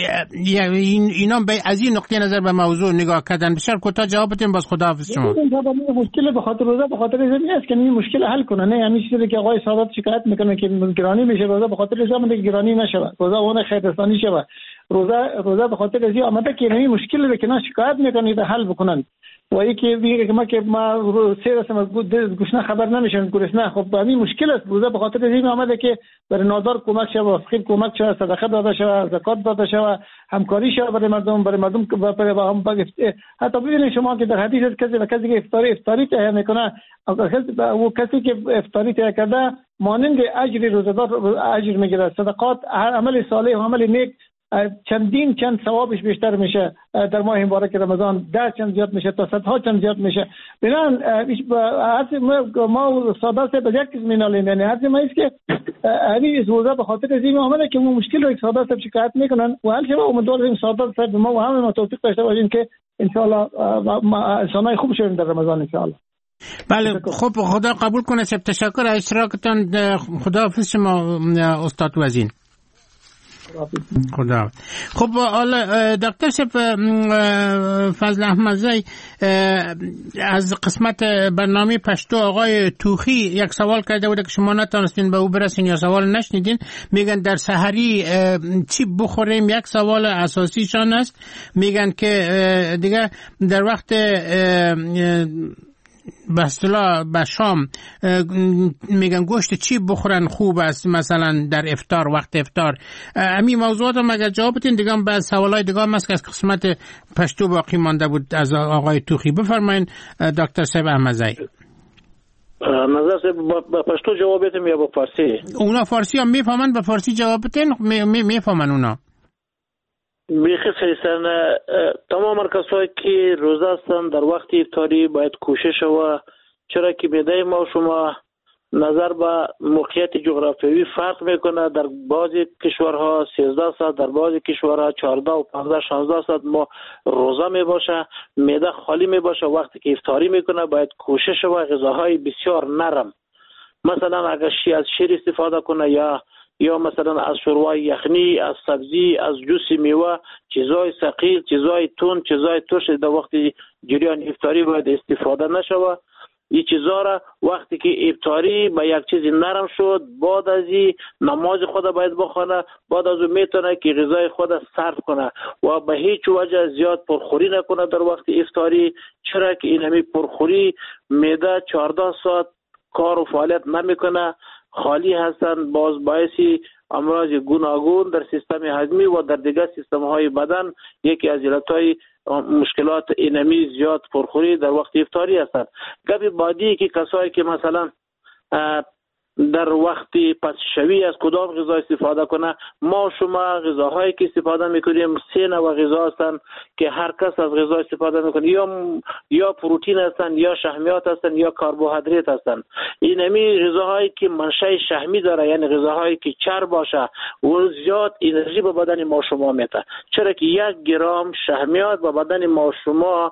اینا به از این نقطه نظر به موضوع نگاه کردن. بسیار کوتاه جواب بدین باز خداحافظ شما. مشکل به خاطر روزه به خاطر زمین است که این مشکل حل کنه نه یعنی چیزی که آقای سعادت شکایت میکنه که گرانی میشه روزه به خاطر زمان دیگه گرانی نشه روزه اون خیرستانی شه روزه به خاطر ازی آمده که این مشکل رو که نه شکایت میکنه ده حل بکنن و اینکه میگه که ما سیر هستم از گوشنه خبر نمیشن گرسنه خب این مشکل است. روزه به خاطر ازی آمده که برای نادار کمک شه فقیر کمک شه صدقه داده شه زکات داده شه همکاری شه برای مردم برای هم حتی ببینید شما که در حدیث کسی که افطاری تهیه میکنه او کسی که افطاری تهیه کرده مانند اجر روزدار اجر میگیره. صدقات، هر عمل صالح و عمل نیک چند ثوابش بیشتر میشه در ماه مبارک رمضان، 10 چند زیاد میشه تا 100 چند زیاد میشه. بنان ما ساده به یک چیز مینالیم، یعنی هر ما است که همین روزه به خاطر از این عمله که مشکل رو ساده صاحب شکایت میکنن و حل شده امیدواریم ساده صاحب ما و همه توفیق داشته باشیم که ان شاء الله انسانای خوب شویم در رمضان ان شاء الله. بله خب خدا قبول کنه. تشکر از اشتراکتان. خدا حافظ شما استاد وزین. خدا. خب حالا دکتر شف فضل احمدزی از قسمت برنامه پشتو آقای توخی یک سوال کرده بود که شما نتونستین به او برسین یا سوال نشنیدین. میگن در سحری چی بخوریم؟ یک سوال اساسیشان است. میگن که دیگه در وقت به اصطلاح به شام میگن گوشت چی بخورن خوب است مثلا در افطار، وقت افطار. همین موضوعات هم اگر جواب بدین دیگه هم به سوالای دیگه هم است که از قسمت پشتو باقی مانده بود از آقای توخی. بفرمایین دکتر صاحب احمدزی. نظر صاحب با پشتو جواب بدیم یا با فارسی؟ اونا فارسی هم میفهمن، به فارسی جواب بدین میفهمن اونا. بیخی سیستن تمام کسایی که روزه هستن در وقت افطاری باید کوشش و چرا که معده ما شما نظر به موقعیت جغرافیایی فرق میکنه. در بعضی کشورها 13 ساعت، در بعضی کشورها 14 و 15 16 ساعت ما روزه میباشه، معده خالی میباشه. وقتی که افطاری میکنه باید کوشش و غذاهای بسیار نرم، مثلا اگر از شیر استفاده کنه یا مثلا از شوربای یخنی، از سبزی، از جوس میوه، چیزای ثقیل، چیزای تند، چیزای ترش در وقت جریان افطاری باید استفاده نشوه. این چیزا را وقتی که افطاری به یک چیز نرم شد بعد از این نماز خود باید بخونه، بعد از اون میتونه که غذای خود صرف کنه و به هیچ وجه زیاد پرخوری نکنه در وقت افطاری، چرا که این همی پرخوری معده 14 ساعت کار و فعالیت نمیکنه، خالی هستند، باز باعثی امراض گوناگون در سیستم هضمی و در دیگر سیستم های بدن یکی از علتهای مشکلات اینمی زیاد پرخوری در وقت افطاری هستند. گپی بعدی که کسایی که مثلا در وقت پس شوی از کدام غذا استفاده کنه، ما شما غذاهایی که استفاده میکنیم 3 نوع غذا هستند که هر کس از غذا استفاده میکنه، یا پروتئین هستند، یا شحمیات هستند، یا کربوهیدرات هستند. این همی غذاهایی که منشأ شحمی داره، یعنی غذاهایی که چرب باشه و زیاد انرژی به بدن ما شما میده، چرا که 1 گرم شحمیات به بدن ما شما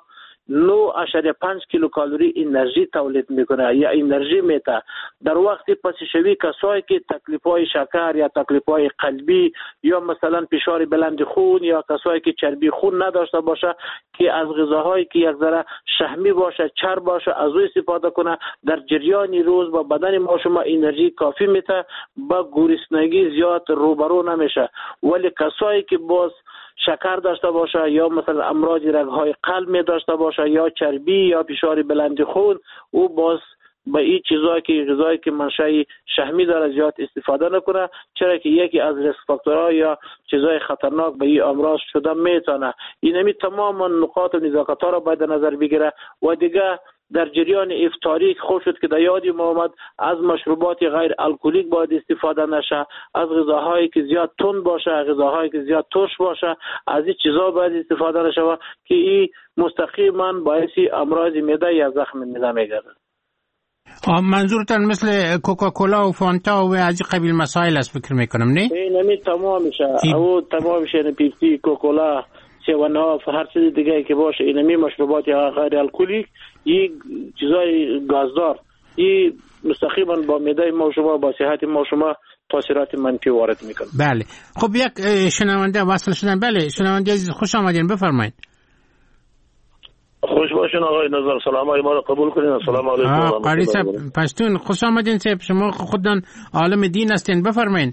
9.5 کیلوکالری انرژی تولید میکنه یا انرژی میده. در وقت پس شوی کسایی که تکلیف‌های شکر یا تکلیف‌های قلبی یا مثلا فشار بلند خون یا کسایی که چربی خون نداشته باشه که از غذاهایی که یک ذره شحمی باشه، چرب باشه، از او استفاده کنه، در جریان روز با بدن ما شما انرژی کافی میده، با گرسنگی زیاد روبرو نمیشه. ولی کسایی که باز شکر داشته باشه یا مثلا امراض رگ‌های قلب می داشته باشه یا چربی یا فشار بلند خون، او باز به این چیزایی که غذایی که منشأ شحمی داره زیاد استفاده نکنه، چرا که یکی از ریسک فاکتورها یا چیزای خطرناک به این امراض شده میتونه. اینمی تمام نقاط و نزاکت‌ها را باید نظر بگیره. و دیگه در جریان افطاری خوب شد که در یادی ما آمد از مشروبات غیر الکلیک باید استفاده نشه، از غذاهایی که زیاد تند باشه، غذاهایی که زیاد ترش باشه، از این چیزا باید استفاده نشه که این مستقیما باعث امراض معده یا زخم معده میگرده. منظورتان مثل کوکاکولا و فانتا و از این قبیل مسائل است فکر میکنم نه؟ نمی تمام میشه او تمام میشه، پیپسی، کوکاکولا، سیواناف، هر چیز دیگه که باشه اینمی مشروبات غیر الکلیک، این چیزای گازدار، این مستقیما با معده ما شما، با صحت ما شما تاثیرات منفی وارد میکنه. بله خب یک شنونده وصل شدن. بله شنونده عزیز خوش آمدین، بفرمایید. خوش باشین آقای نظر، سلام های ما رو قبول کنین. السلام علیکم. قاری صاحب پشتون خوش آمدین صاحب، شما خودتان عالم دین هستین، بفرمایید.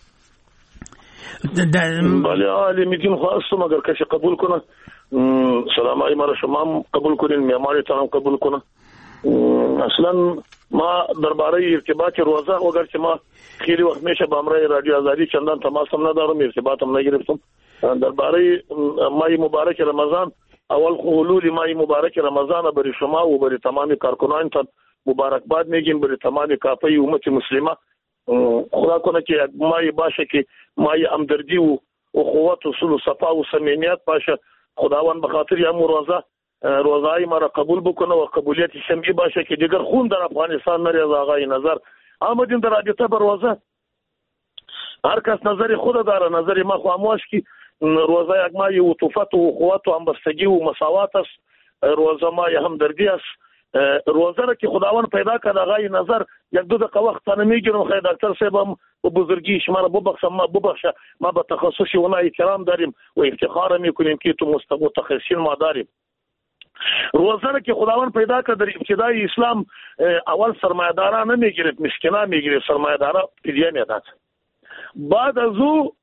بله عالم دین خواستم اگر کسی قبول کنه سلام های ما رو شما هم قبول کنین، معماریتان هم قبول کنه. اصلا ما درباره ارتباط روزه اگرچه ما خیلی وقت میشه با امرای رادیو آزادی چندان تماس هم ندارم، ارتباط هم نگرفتم. درباره ماه مبارک رمضان، اول حلول ماه مبارک رمضان برای شما و برای تمام کارکنانتان مبارکباد میگیم، برای تمام کافه امت مسلمه خدا کنه که مای باشه که مای همدردی و اخوت و صلح و صفا و صمیمیت باشه. خداوند به خاطر همون روزای ما را قبول بکنه و قبولیت شمعی باشه که دیگر خون در افغانستان نریزه. آقای نظر آمدیم در رابطه به روزه، هر کس نظر خود داره، نظر ما خاموش که روزه یک مای عطوفت و اخوت و همبستگی و مساوات است، روزه مای همدردی است. روزه را که خداوند پیدا کرد آقای نظر یک دو دقیقه وقت تانه میگیرم. خیلی دکتر صاحب هم به بزرگی شما را ببخشه، ما به تخصص اونا احترام داریم و افتخار میکنیم که تو متخصصین ما داریم. روزه را که خداوند پیدا کرد در ابتدای اسلام اول سرمایه‌دارا نمیگرفت، مسکینا میگرفت، سرمایه‌دارا فدیه میداد. بعد از او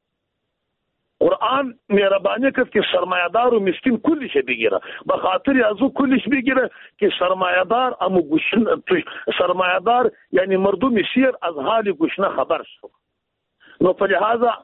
قرآن مهربانی کرد که سرمایه‌دار و مسکین کلش بگیره، به خاطر از او کلش بگیره که سرمایه‌دار سرمایه‌دار یعنی مردم سیر از حال گشنه خبر شد. نو په لحاظه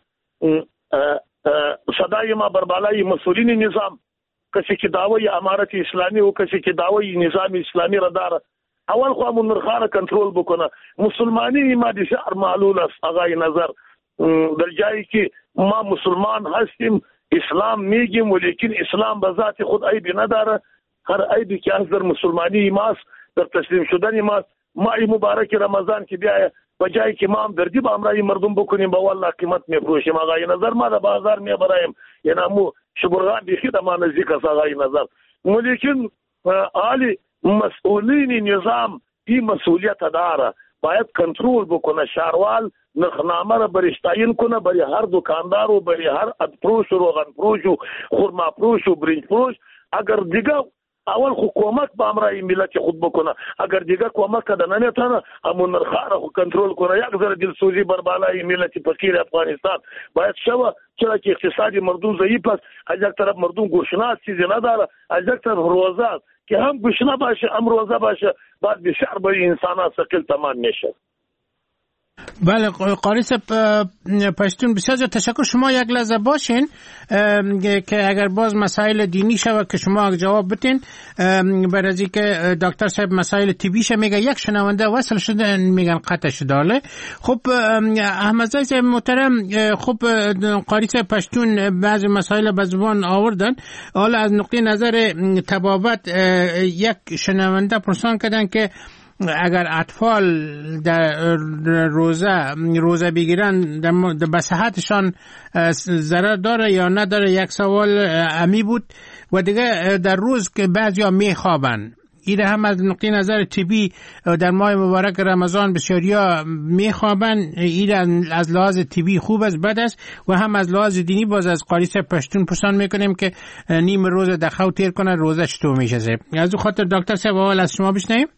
صدای ما بر بالای مسئولین نظام، کسی که دعوی امارت اسلامی و کسی که دعوی نظام اسلامی را داره، اول خو همون نرخانه کنترل بکنه. مسلمانی ما بسیار معلول است آقای نظر، در جایی که ما مسلمان هستیم اسلام میگیم ولیکن اسلام به ذات خود عیبی نداره. هر عیبی که از در مسلمانی ماست، در تسلیم شدن ماست. ماه مبارک رمضان که بیا به جایی که ما هم دردی با امرای مردم بکنیم با والله قیمت میفروشیم آقای نظر، ما در بازار میبرایم، یعنی امو شبرغان بیخی در ما نزدیک است آقای نظر. ولیکن حالی مسئولین نظام این مسئولیت داره، باید کنترل بکنه. شهروال نرخنامه را برش تعیین کنه برای هر دکاندار و برای هر ادفروش و روغن فروش و خرما فروش و برنج فروش. اگر دیگه اول خو کمک به امرای ملت خود بکنه، اگر دیگه کمک کده نمیتونه همون نرخ را خو کنترل کنه. یک ذره دلسوزی بر بالای ملت فقیر افغانستان باید شوه، چرا که اقتصادی مردم ضعیف است، از یک طرف مردم گوشناس چیزی نداره، از یک طرف روزه که هم گوشنه باشه هم روزه باشه، بعد بسیار برای انسان ثقیل تمام میشه. بله قاری پشتون بسیار تشکر. شما یک لحظه باشین که اگر باز مسائل دینی شود که شما جواب بتین، برای از اینکه دکتر صاحب مسائل طبیشه میگه. یک شنونده وصل شده میگن قطع شده. خب احمد زای محترم، خب قاری پشتون بعضی مسائل به زبان آوردن. حالا از نقطه نظر طبابت یک شنونده پرسان کردن که اگر اطفال در روزه بگیرن به صحتشان ضرر داره یا نداره، یک سوال امی بود. و دیگه در روز که بعضیا میخوابن، این هم از نقطه نظر طبی در ماه مبارک رمضان بسیاریا میخوابن، این از لحاظ طبی خوب است بد است؟ و هم از لحاظ دینی باز از قاری پشتون پرسان میکنیم که نیم روز در خواب تیر کنن روزه چطور میشه؟ از او خاطر دکتر صاحب اول از شما بشنویم.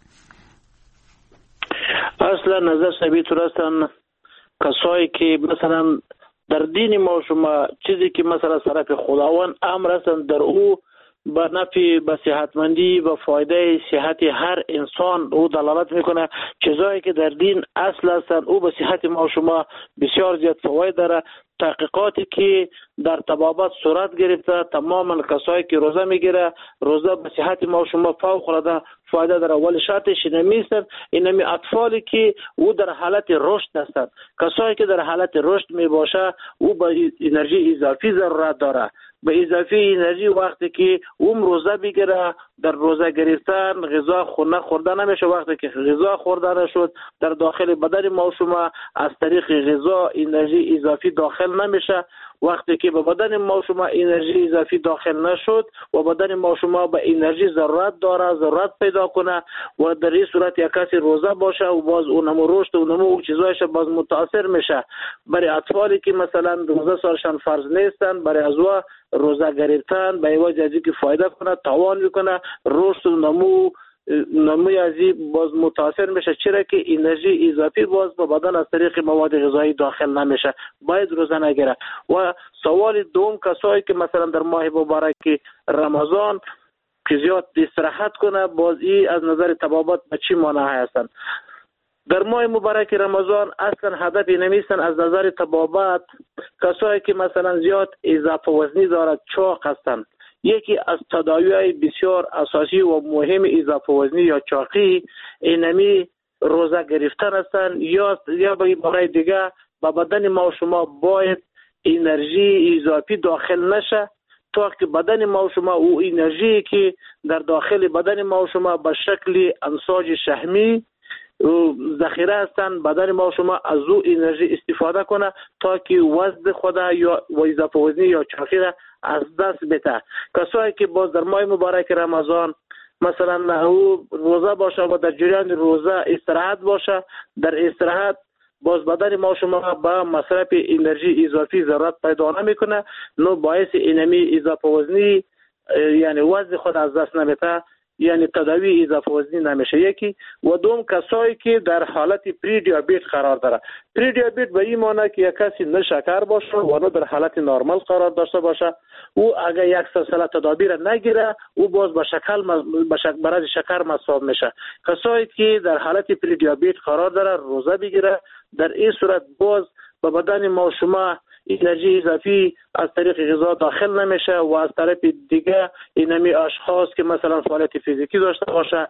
اصلا نظر سبیت راستن کسایی که مثلا در دین ما شما چیزی که مثلا طرف خداوند امر هستن در او به نفع به صحتمندی و فایده صحت هر انسان او دلالت میکنه. چیزایی که در دین اصل هستن او به صحت ما شما بسیار زیاد فواید داره. تحقیقاتی که در طبابت صورت گرفته، تماما کسایی که روزه میگیره روزه به صحت ما شما فوق العاده فایده داره. ولی شرطش نمیستن اینمی اطفالی که او در حالت رشد هستند. کسایی که در حالت رشد میباشه او به انرژی اضافی ضرورت داره. به اضافی انرژی وقتی که اون روزه بگیره، در روزه گرفتن غذا خورده نمیشه. وقتی که غذا خورده نشد در داخل بدن ما شما از طریق غذا انرژی اضافی داخل نمیشه. وقتی که به بدن ما شما انرژی اضافی داخل نشد و بدن ما شما به انرژی ضرورت داره، ضرورت پیدا کنه و در این صورت یک کسی روزه باشه و باز اونمو رشد و اونمو چیزایش باز متاثر میشه. برای اطفالی که مثلا روزه سرشان فرض نیستن، برای ازوا روزه گرفتن به وجه ازی که فایده کنه، تاوان میکنه، رشد و نموی ازی باز متاثر میشه. چرا که انرژی اضافی باز به بدن از طریق مواد غذایی داخل نمیشه، باید روزه نگیره. و سوال دوم کسایی که مثلا در ماه مبارک رمضان که زیاد استراحت کنه، بازی از نظر طبابت به چی معنی هستن؟ در ماه مبارک رمضان اصلا هدفی نمیستن از نظر طبابت. کسایی که مثلا زیاد اضافه وزنی دارد، چاق هستن، یکی از تداوی‌های بسیار اساسی و مهم اضافه وزنی یا چاقی اینمی روزه گرفتن هستند یا به عبارت دیگه به بدن ما و شما باید انرژی اضافی داخل نشه تا که بدن ما و شما او انرژی که در داخل بدن ما و شما به شکل امواج شحمی ذخیره هستند، بدن ما و شما از او انرژی استفاده کنه تا که وزن خود یا اضافه وزنی یا چاقی را از دست بده. کسایی که باز در ماه مبارک رمضان مثلا او روزه باشه و در جریان روزه استراحت باشه، در استراحت باز بدن ما شما با مصرف انرژی اضافی ضرورت پیدا نمیکنه، نو باعث اینمی اضافه وزنی یعنی وزن خود از دست نمیده، یعنی تداوی اضافه وزنی نمیشه. یکی و دوم کسایی که در حالت پری دیابت قرار داره. پری دیابت به این معنی که یک کسی نه شکر باشه و نه در حالت نرمال قرار داشته باشه، او اگر یک سلسله تدابیر را نگیره او باز به مرض شکر مصاب میشه. کسایی که در حالت پری دیابت قرار داره روزه بگیره، در این صورت باز به بدن ما شما انرژی اضافی از طریق غذا داخل نمیشه و از طرف دیگه اینمی اشخاص که مثلا فعالیت فیزیکی داشته باشه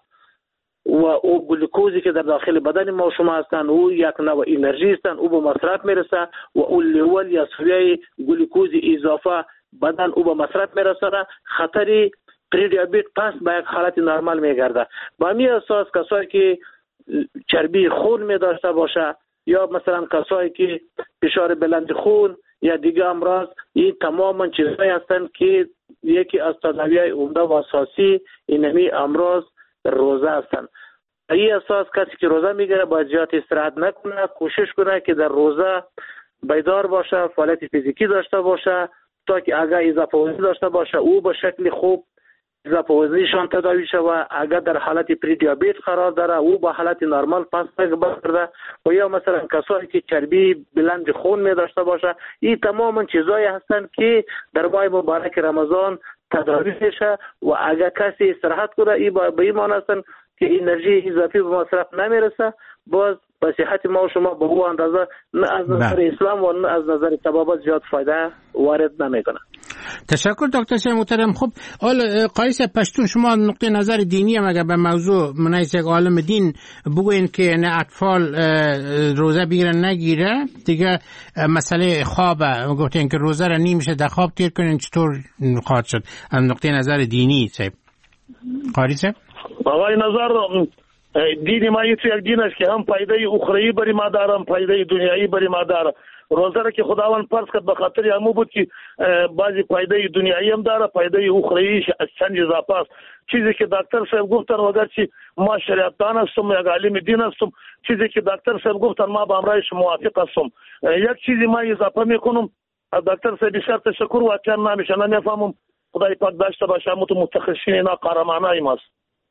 و او گلوکوزی که در داخل بدن ما شما هستن او یک نوع انرژی هستن، او به مصرف میرسه و اون لیول یا سویه گلوکوز اضافه بدن او به مصرف میرسه، خطری پری دیابت پس به یک حالت نرمال میگرده. با همین اساس کسایی که چربی خون می داشته باشه یا مثلا کسایی که فشار بلند خون یا دیگه امراض، این تماما چیزهایی هستند که یکی از تداوی‌های عمده و اساسی اینمی امراض روزه هستند. این اساس کسی که روزه میگیره باید زیاد استراحت نکنه، کوشش کنه که در روزه بیدار باشه، فعالیت فیزیکی داشته باشه تا که اگر اضافه وزنی داشته باشه او به شکل خوب اضافه وزنیشان تداوی شود. اگر در حالت پری دیابت قرار داره او به حالت نرمال پس برده و یا مثلا کسایی که چربی بلند خون می داشته باشه. این تماما چیزایی هستند که در ماه مبارک رمضان تداوی میشه و اگر کسی استراحت کنه این به این معنی هستند که انرژی اضافی به مصرف نمیرسه، باز به صحت ما و شما به او اندازه نه از نظر اسلام و نه از نظر طبابت زیاد فایده وارد نمیکنه. تشکر دکتر صاحب محترم. خب حالا قایص پشتون شما نقطه نظر دینی هم اگر به موضوع منایس یک عالم دین بگوین که نه اطفال روزه بگیرن نگیره دیگه مسئله خوابه، گفتین که روزه را نمیشه در خواب تیر کنین، چطور خواهد شد از نقطه نظر دینی صاحب؟ قاری صاحب آقای نظر دین ما یک دین است که هم پایده اخروی بری ما داره هم پایده دنیایی بری ما داره. روزه را که خداوند فرض کرد به خاطر همو بود که بعضی پایده دنیایی هم داره، پایده اخرویش از چند اضافه است. چیزی که دکتر صاحب گفتن اگرچه ما شریعت دان هستم یک عالم دین هستم، چیزی که دکتر صاحب گفتن ما با امرایش موافق هستم. یک چیزی ما اضافه میکنم، از دکتر صاحب بسیار تشکر، واقعا نمیشه نمیفهمم، خدای پاک داشته باشه متخصصین اینا قهرمانای ماست.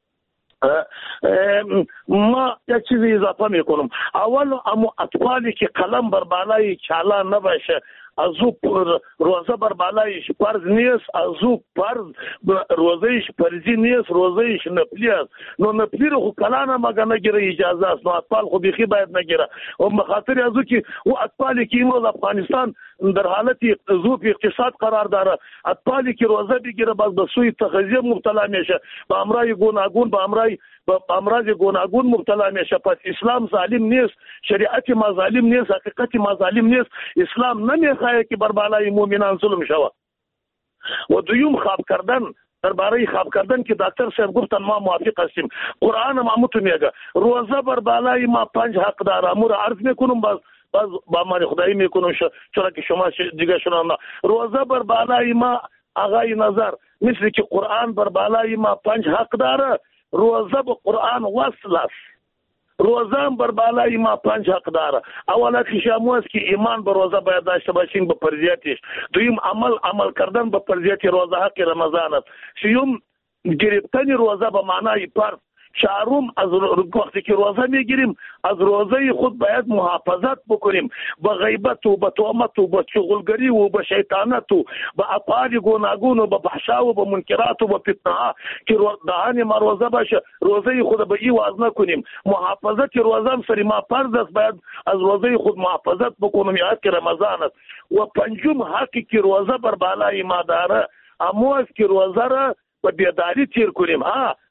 ما یک چیزی اضافه میکنم، اول اما اطفالی که قلم بر بالای چالان نباشه از او روزه بر بالایش فرض نیست، از او فرض روزهش فرضی نیست، روزهش نفلی است. نو نفلی رو کلان هم اگر نگیره اجازه است، نو اطفال خو بیخی باید نگیره. و بخاطر از او که او اطفالی که امروز افغانستان در حالت ضعف اقتصاد قرار داره، اطفالی که روزه بگیره باز به سوی تغذیه مبتلا میشه، به امراض گوناگون امراض گوناگون مبتلا میشه. پس اسلام ظالم نیست، شریعت ما ظالم نیست، حقیقت ما ظالم نیست. اسلام نمیخواد که بر بالای مؤمنان ظلم شود. و دویم خواب کردن، درباره خواب کردن که دکتر صاحب گفتن ما موافق هستیم. قرآن ما میگه روزه بر بالای ما 5 حق داره. امور عرض میکنم باز با ما خدایی میکنم چرا که شما دیگه شما روزه بر بالای ما آقای نظر مثل که قرآن بر بالای ما 5 حق داره، روزه به قرآن وصل است. روزه بر بالای ما 5 حق داره. اولا که شامو است که ایمان به روزه باید داشته باشیم به فرضیتش. دویم عمل کردن به فرضیت روزه حق رمضان است. سوم گرفتن روزه به معنای فرض. چهارم از وقتی که روزه میگیریم از روزه خود باید محافظت بکنیم، به غیبت و به تهمت و به چغلگری و به شیطانت و به افعال گوناگون و به فحشا و به منکرات و به فتنه که دهان ما روزه باشه، روزه خود به این واز نکنیم. محافظت روزه هم سری ما فرض است، باید از روزه خود محافظت بکنیم، حق رمضان است. و پنجم حقی که روزه بر بالای ما داره امو است که روزه را به بیداری تیر کنیم.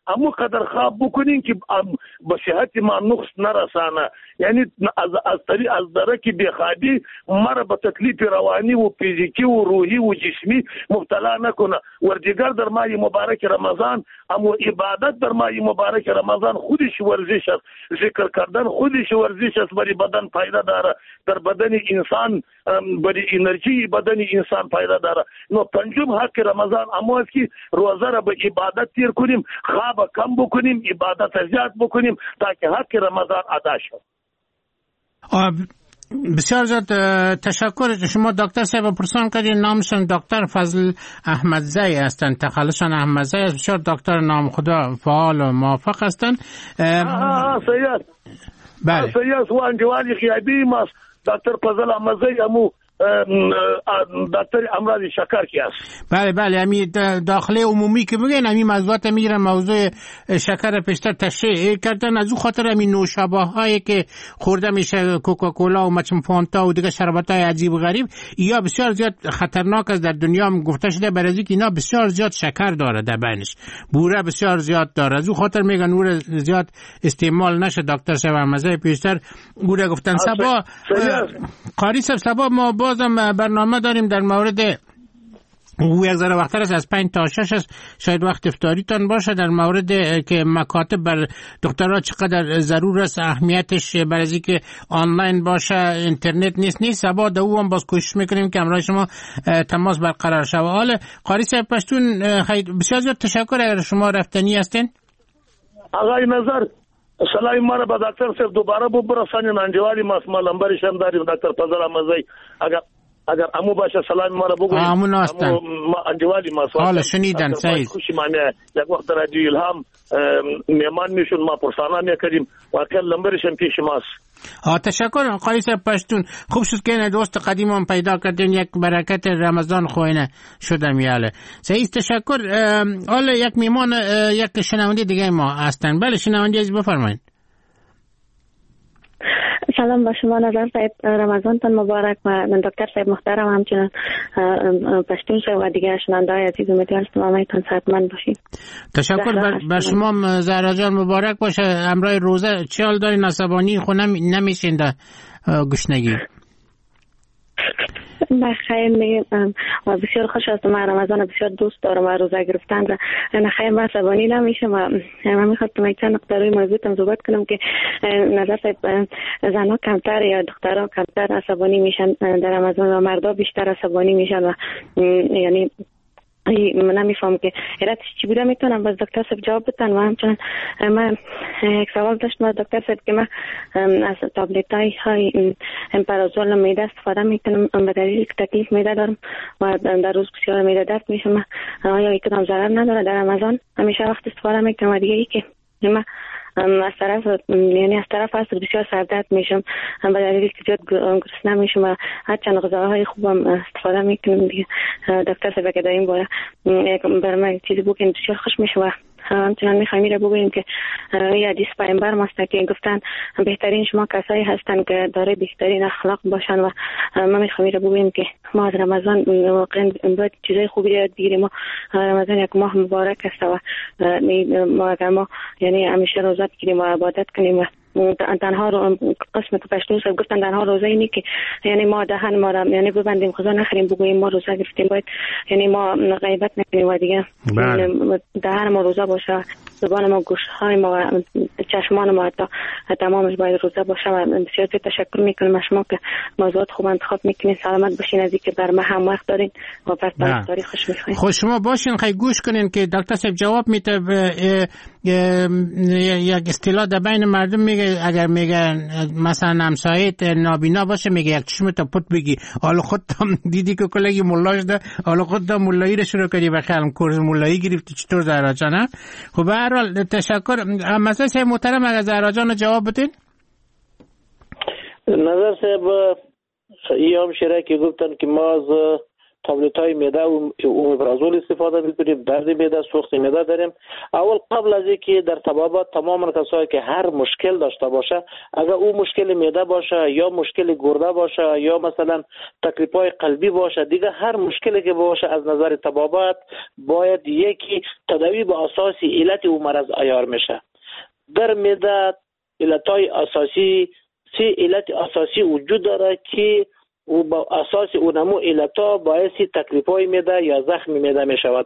امو قدر خواب بکنین که به صحت ما نقص نرسانه، یعنی از درک بیخوابی مرا به تکلیف روانی و فیزیکی و روحی و جسمی مبتلا نکنه. ورزشگر در ماه مبارک رمضان، اما عبادت در ماه مبارک رمضان خودش ورزش است، ذکر کردن خودش ورزش است، برای بدن فایده داره، در بدن انسان برای انرژی بدن انسان فایده داره. نو پنجم حق رمضان اما است که روزه را به عبادت تیر کنیم، خواب کم بکنیم، عبادت زیاد بکنیم تاکه حق رمضان ادا شد. بسیار زیاد تشکر. شما دکتر صاحب پرسان کردین، نامشون دکتر فضل احمدزی هستند، تخلصشون احمدزی است، بسیار دکتر نام خدا فعال و موفق هستند. سید بله سید و انجوالی خیابی ماست دکتر فضل احمدزی امو دکتر امراض شکر کی است. بله بله، امی داخله عمومی که بگن امی موضوعات میگیرن، موضوع شکر پیشتر تشریح کردن، از او خاطر امی نوشابه هایی که خورده میشه، کوکاکولا و مچم فانتا و دیگه شربت های عجیب و غریب، یا بسیار زیاد خطرناک است. در دنیا هم گفته شده برای که اینا بسیار زیاد شکر داره در بینش، بوره بسیار زیاد داره، از او خاطر میگن او زیاد استعمال نشه. دکتر صاحب مزه پیشتر بوره گفتن. صبا قاری صاحب، صبا ما بازم برنامه داریم در مورد او یک ذره وقت است، از 5 تا 6 است، شاید وقت افطاریتان باشه، در مورد که مکاتب بر دکترها چقدر ضرور است، اهمیتش برای اینکه آنلاین باشه، اینترنت نیست. سبا دو هم باز کوشش میکنیم که همراه شما تماس برقرار شه. حال قاری صاحب پشتون بسیار زیاد تشکر اگر شما رفتنی هستین. آقای نظر سلام مرا به دکتر صاحب دوباره برسانید، انجوالی ماست، ما لمبرش هم داریم دکتر فضل احمدزی، اگر امو باشه سلام مرا بگویید. امون هستن انجوالی ماست. حالا شنیدن سعید. خوشی مانه یک وقت رادیو الهام میمان میشون، ما پرسانا میکردیم، واقعا لمبرش هم پیش ماست. تشکر قاری صاحب پشتون. خوب شد که دوست قدیم هم پیدا کردین، یک برکت رمضان خوینه شدم یاله. سعید تشکر. حالا یک میمان یک شنونده دیگه ما هستن. بله شنونده عزیز بفرمایید. سلام با شما نظر صاحب، رمضانتان مبارک و من دکتر صاحب محترم همچنان پشتون شد و دیگه شنونده‌های عزیز، امیدوارم همه‌تان صحتمند باشید. تشکر بر شما زهرا جان، مبارک باشه. امرای روزه چه حال دارین؟ عصبانی خو نمیشین در گشنگی؟ بخیر میگم و بسیار خوش هستم. من رمضان بسیار دوست دارم و روزه گرفتن را نخیر من عصبانی نمیشم و من میخواستم یک چند نقطه روی موضوع صحبت کنم که نظر صاحب زنها کمتر یا دخترها کمتر عصبانی میشن در رمضان و مردا بیشتر عصبانی میشن و یعنی من نمیفهم که علتش چی بوده. میتونم باز دکتر صاحب جواب بدن. و همچنان من یک سوال داشتم از دکتر صاحب که من از تابلت های امپرازول معده استفاده میکنم به دلیل که تکلیف معده دارم و در روز بسیار معده درد میشه. آیا یک کدام ضرر نداره؟ در رمضان همیشه وقت استفاده میکنم و دیگه ای که من از طرف از بسیار سردرد میشم به دلیل که زیاد گرسنه میشم و هرچند غذاهای خوبم استفاده میکنم دیگه. دکتر صاحب که در این باره برای چیزی بکنید بسیار خوش میشه. و همچنان میخوایم میره بگوییم که یه حدیث پیامبر ماسته که گفتن بهترین شما کسایی هستن که داره بهترین اخلاق باشن و ما میخوایم میره بگوییم که ما از رمضان واقعا باید چیزای خوبی یاد بگیریم. ما رمضان یک ماه مبارک است و ما یعنی همیشه روزه بگیریم و عبادت کنیم و تنها قسمت پشتون صاحب گفتن تنها روزه اینی که یعنی ما دهن ما را یعنی ببندیم، غذا نخوریم، بگوییم ما روزه گرفتیم، باید یعنی ما غیبت نکنیم و دیگه دهن ما روزه باشه، زبان ما، گوشهای ما و چشمان ما تمامش باید روزه باشه. و بسیار تشکر میکنم از شما که موضوعات خوب انتخاب میکنین. سلامت باشین از اینکه بر ما هم وقت دارین و بر طرفداری خوش میخواین. خوش شما باشین. خیلی گوش کنین که دکتر صاحب جواب میده. یک اصطلاح در بین مردم میگه اگر میگن مثلا همسایت نابینا باشه میگه یک چشم تا پت بگی. حالا خودم دیدی که کلگی ملاش ده، حالا خودم ملایی رو شروع کردی بخیرم کورس ملایی گرفتی. چطور زهرا جان؟ خب به هر حال تشکر. مثلا صاحب محترم اگر زهرا جان جواب بدین. نظر صاحب ای هم شیره که گفتن که ما از تابلت های معده و اومیپرازول استفاده میکنیم. درد معده، سوخت معده داریم. اول قبل از اینکه در طبابت تمام کسایی که هر مشکل داشته باشه، اگر او مشکل معده باشه یا مشکل گرده باشه یا مثلا تکلیف های قلبی باشه، دیگه هر مشکلی که باشه از نظر طبابت باید یکی تداوی به اساس علت او مرض عیار میشه. در معده علتهای اساسی، 3 علت اساسی وجود داره که و با اساس اونمو علتها باعث تکلیف‌های معده یا زخم معده می شود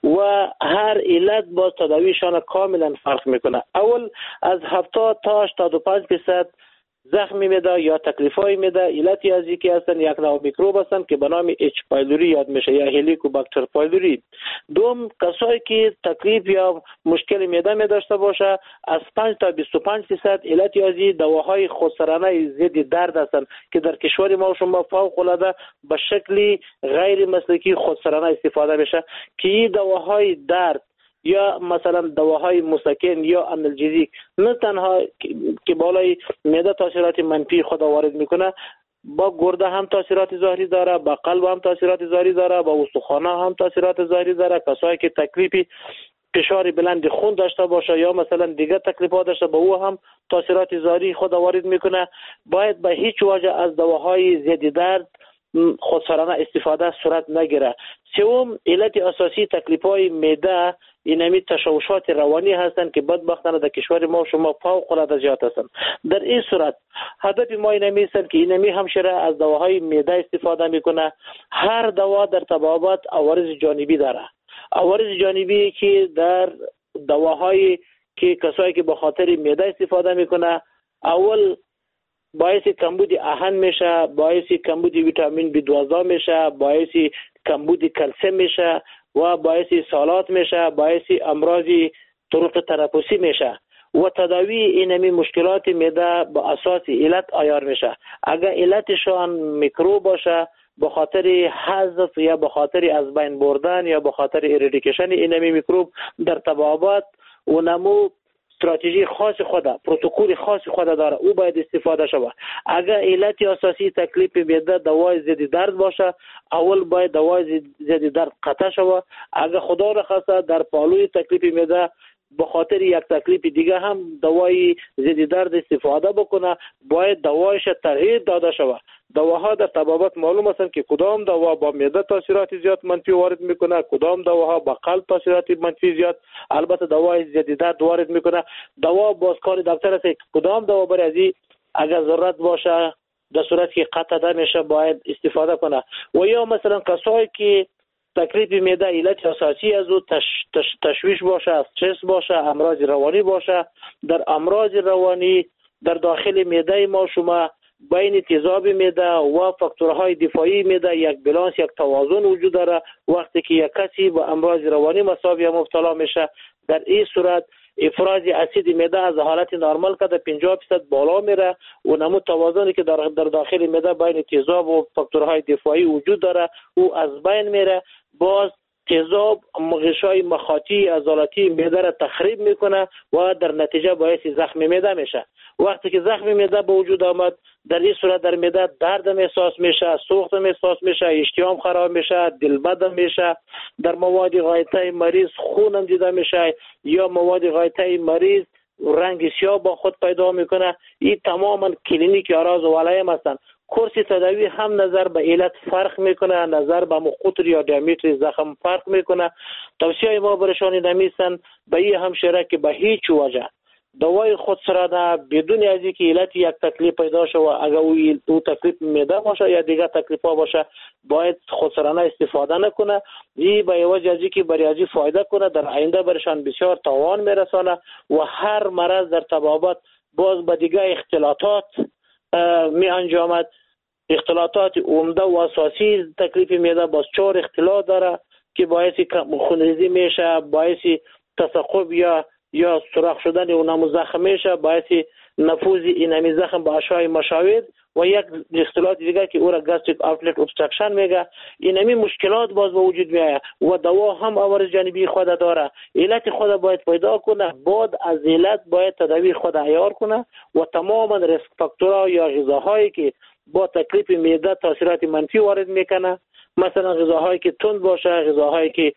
و هر علت با تداویشان کاملا فرق میکنه. اول از 70 تا 85% زخم معده یا تکلیف‌های معده علتی از اینکه هستن یک نوع میکروب هستن که به نام اچ پایلوری یاد میشه یا هلیکوباکتر پایلوری. دوم، کسایی که تکلیف یا مشکل معده می داشته باشه از 5 تا 25% علتی از این دواهای خودسرانه ضد درد هستن که در کشور ما شما فوق العاده به شکلی غیر مسلکی خودسرانه استفاده میشه که این دواهای درد یا مثلا دواهای مسکن یا آنالژیک نه تنها که بالای معده تاثیرات منفی خود وارد میکنه، با گرده هم تاثیرات ظاهری داره، با قلب هم تاثیرات ظاهری داره، با استخوان هم تاثیرات ظاهری داره. کسایی که تکلیفی فشار بلند خون داشته باشه یا مثلا دیگه تکلیفات داشته با او هم تاثیرات ظاهری خود وارد میکنه. باید به هیچ وجه از دواهای ضد درد خودسرانه استفاده صورت نگیره. سوم، علت اساسی تکلیف‌های معده اینمی تشوشات روانی هستند که بدبختانه در کشور ما شما فوق العاده زیاد هستند. در این صورت هدف ما اینمی است که اینمی همشره از دواهای معده استفاده میکنه. هر دوا در طبابت عوارض جانبی داره. عوارض جانبی که در دواهایی که کسایی که به خاطر معده استفاده میکنه، اول باعث کمبود آهن میشه، باعث کمبود ویتامین B12 میشه، باعث کمبود کلسیم میشه و باعث سالات میشه، باعث امراض طرق تنفسی میشه و تداوی اینمی مشکلات معده با اساس علت عیار میشه. اگر علتشان میکروب باشه، به خاطر حذف یا به خاطر از بین بردن یا به خاطر ایریدیکیشن اینمی میکروب در طبابت اونمو استراتژی خاص خود، پروتکل خاص خود داره، او باید استفاده شود. اگر علت اساسی تکلیف معده دوای ضد درد باشه، اول باید دوای ضد درد قطع شود. اگر خدا رخصه در پالوی تکلیف معده به خاطر یک تکلیف دیگه هم دوای ضد درد استفاده بکنه، باید دوایش تغییر داده شود. دواها در طبابت معلوم هستند که کدام دوا با معده تاثیرات زیاد منفی وارد میکنه، کدام دواها با قلب تاثیرات منفی زیاد، البته دوای ضد درد وارد میکنه. دوا باز کار دکتر است که کدام دوا برای اگر ضرورت باشه در صورتی که قطع نمیشه باید استفاده کنه. و یا مثلا کسایی که تکلیف معده علت اساسی از او تشویش باشه، استرس باشه، امراض روانی باشه. در امراض روانی در داخل معده ما شما بین تیزاب معده و فاکتورهای دفاعی معده یک بالانس، یک توازن وجود داره. وقتی که یک کسی با امراض روانی مساوی مبتلا میشه، در این صورت افراز اسید معده از حالت نرمال که در 50% بالا میره و نمو توازنی که در داخل معده بین تیزاب و فاکتورهای دفاعی وجود داره او از بین میره. باز تیزاب غشای مخاطی عضلاتی معده را تخریب میکنه و در نتیجه باعث زخم معده میشه. وقتی که زخم معده به وجود آمد، در این صورت در معده درد احساس میشه، سوخت احساس میشه، اشتهام خراب میشه، دلبد میشه، در مواد غایطه مریض خون دیده میشه یا مواد غایطه مریض رنگ سیاه با خود پیدا میکنه. این تماما کلینیک اعراض و علائم هستند. کورس تداوی هم نظر به علت فرق میکنه، نظر به قطر یا دیامتر زخم فرق میکنه. توصیه ما برشان نمیستن به این همشیره که به هیچ وجه دوای خودسرانه بدون از اینکه علت یک تکلیف پیدا شود، اگر او تکلیف معده باشه یا دیگر تکلیف ها باشه، باید خودسرانه استفاده نکنه. این به وجه از اینکه برای فایده کنه در آینده برشان بسیار تاوان میرسانه و هر مرض در طبابت باز به دیگر اختلاطات می انجامد. اختلاطات عمده و اساسی تکلیف معده باز 4 اختلاط داره که باعث خونریزی میشه، باعث تثقب یا سوراخ شدن اونم زخم میشه، باعث نفوذ اینمی زخم به اشعه مشاوید و یک اختلاط دیگه که او را گاستریک آوتلت ابستراکشن میگه. اینمی مشکلات باز به وجود میاد و دوا هم عوارض جانبی خود داره. علت خود باید پیدا کنه، بعد از علت باید تداوی خود عیار کنه و تماما ریسک فاکتورها یا غذاهایی که با تکلیف معده تاثیرات منفی وارد میکنه مثلا غذاهایی که تند باشه، غذاهایی که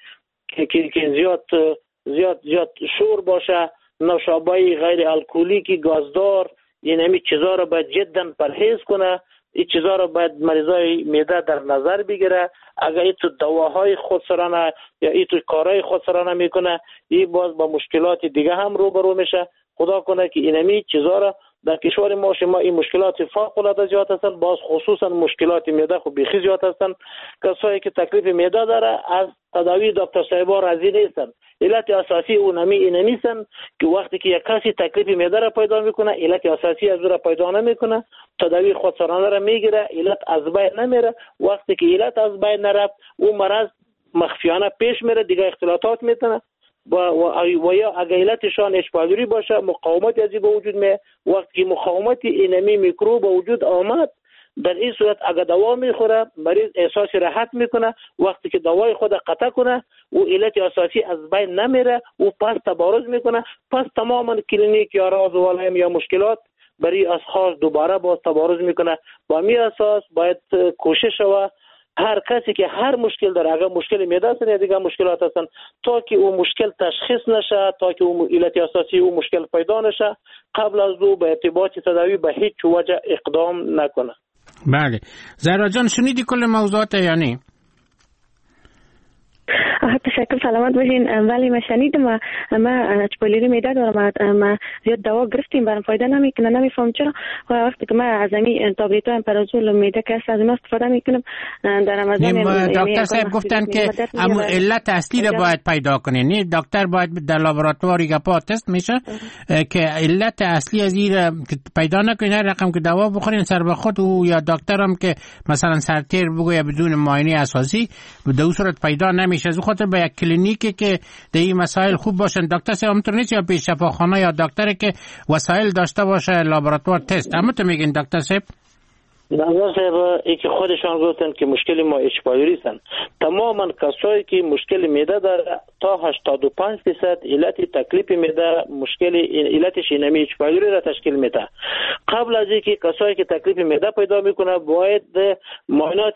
زیاد شور باشه، نوشابه غیر الکلیکی گازدار، این چیزا رو باید جدا پرهیز کنه. این چیزا رو باید مریضای معده در نظر بگیره. اگر این تو دواهای خودسرانه یا این تو کارهای خودسرانه میکنه، این باز با مشکلات دیگه هم روبرو میشه. خدا کنه که اینمی چیزا را در کشور ما شما این مشکلات فوق العاده زیاد هستن، باز خصوصا مشکلات معده خب بیخی زیاد هستن. کسایی که تکلیف معده داره از تداوی دکتر صاحبا راضی نیستن. علت اساسی اونمی اینمیسن که وقتی که یک کسی تکلیف معده را پیدا میکنه، علت اساسی از را پیدا نمیکنه، تداوی خودسرانه را میگیره، علت از بین نمیره. وقتی که علت از بین نرفت، اون مرض مخفیانه پیش میره، دیگه اختلاطات میتونه و یا اگر علتشان اچ پایلوری باشه، مقاومت ازی به وجود میاد. وقتی که مقاومت اینمی میکروب به وجود آمد، در این صورت اگر دوا میخوره، مریض احساس راحت میکنه. وقتی که دوای خود قطع کنه، او علت اساسی از بین نمیره، او پس تبارز میکنه. پس تماما کلینیک یا راز و علائم یا مشکلات برای اشخاص دوباره باز تبارز میکنه. با می اساس باید کوشش و هر کسی که هر مشکل داره، اگر مشکل معده است یا دیگه مشکلات هستن، تا که اون مشکل تشخیص نشه، تا که اون علت اساسی اون مشکل پیدا نشه، قبل از او به ارتباط تداوی به هیچ وجه اقدام نکنه. بله. زهرا جان شنیدی کل موضوعات یعنی؟ تشکر، سلامت باشین. ولی من شنیدم، ما اچ معده دارم، ما زیاد دوا گرفتیم برام فایده نمیکنه، نمیفهم چرا. و وقتی که ما از این تابلت های امپرازول معده که از اینا استفاده میکنم در رمضان، دکتر صاحب گفتن که اما علت اصلی رو باید پیدا کنین. نه دکتر باید در لابراتوار گپا تست میشه که علت اصلی از این پیدا نکنین، هر رقم که دوا بخورین سر به خود، او یا دکترم که مثلا سرتیر بگوید بدون معاینه اساسی به صورت پیدا نمیشه. از خاطر به یک کلینیکی که در این مسائل خوب باشن، دکتر صاحب همونطور نیست یا پیش شفاخانه یا دکتری که وسایل داشته باشه لابراتوار تست. اما تو میگین دکتر صاحب نظر صاحب ای که خودشان گفتن که مشکل ما اچ پایلوری هستن. تماما کسایی که مشکل معده داره تا 85% علت تکلیف معده مشکل علتش اینمی اچ پایلوری را تشکیل میده. قبل از اینکه کسایی که تکلیف معده پیدا میکنه، باید معاینات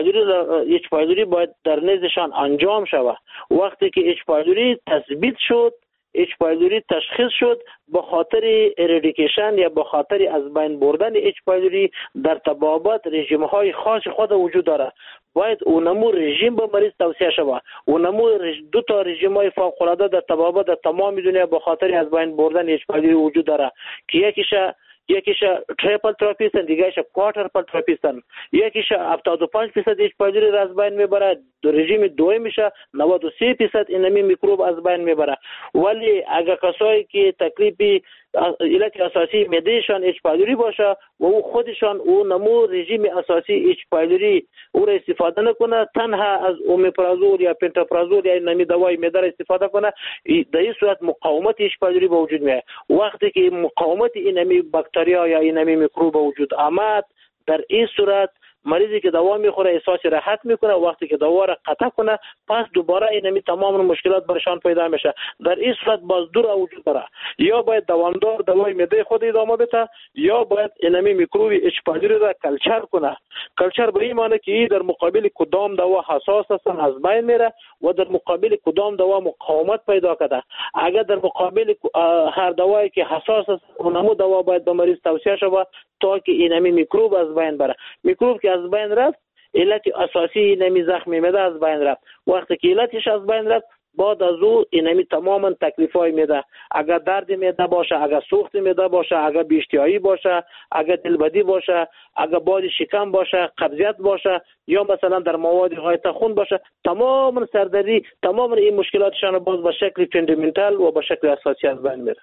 اچ پایلوری باید در نزدشان انجام شود. وقتی که اچ پایلوری تثبیت شد، اچ پایلوری تشخیص شد، به خاطر اریدیکیشن یا به خاطر از بین بردن اچ پایلوری در تبابت رژیم های خاص خود وجود داره. باید اونمو رژیم به مریض توصیه شود. اونمو دو تا رژیم های فوق العاده در تبابت در تمام دنیا به خاطر از بین بردن اچ پایلوری وجود داره که یکیش تریپل تراپی است، دیگه‌اش کوارترپل تراپی است. یکیش 75% اچ پایلوری را از بین میبره، در رژیم دوم میشه 93% اینمی میکروب از بین میبره. ولی اگر کسایی که تکلیف علت اساسی معدهشان اچ پایلوری باشه و او خودشان او نمو رژیم اساسی اچ پایلوری او را استفاده نکنه، تنها از اومیپرازول یا پنتاپرازول یا نمی دوای معده را استفاده کنه، در این صورت مقاومت اچ پایلوری به وجود میاد. وقتی که مقاومت اینمی باکتریا یا اینمی میکروب به وجود آمد، در این صورت مریضی که دوا میخوره احساس راحت میکنه. وقتی که دوا را قطع کنه، پس دوباره اینمی تمام مشکلات برشان پیدا میشه. در این صورت باز دو را وجود داره، یا باید دوامدار دوای معده خود ادامه بده، یا باید اینمی میکروب اچ پایلوری را کلچر کنه. کلچر به این معنی که در مقابل کدام دوا حساس هستن از بین میره و در مقابل کدام دوا مقاومت پیدا کرده. اگر در مقابل هر دوایی که حساس است، اونمو دوا باید به مریض توصیه شود تا که اینمی میکروب از بین بره. میکروب که از بین رفت، علت اساسی اینمی زخم معده از بین رفت. وقتی که علتش از بین رفت، بعد از او اینمی تماما تکلیفای معده، اگر درد معده باشه، اگر سوخت معده باشه، اگر بی‌اشتهایی باشه، اگر دلبدی باشه، اگر باد شکم باشه، قبضیت باشه، یا مثلا در مواد غایت خون باشه، تماما سردردی، تماما این مشکلاتشان باز به شکل فاندامنتال و به شکل اساسی از بین میره.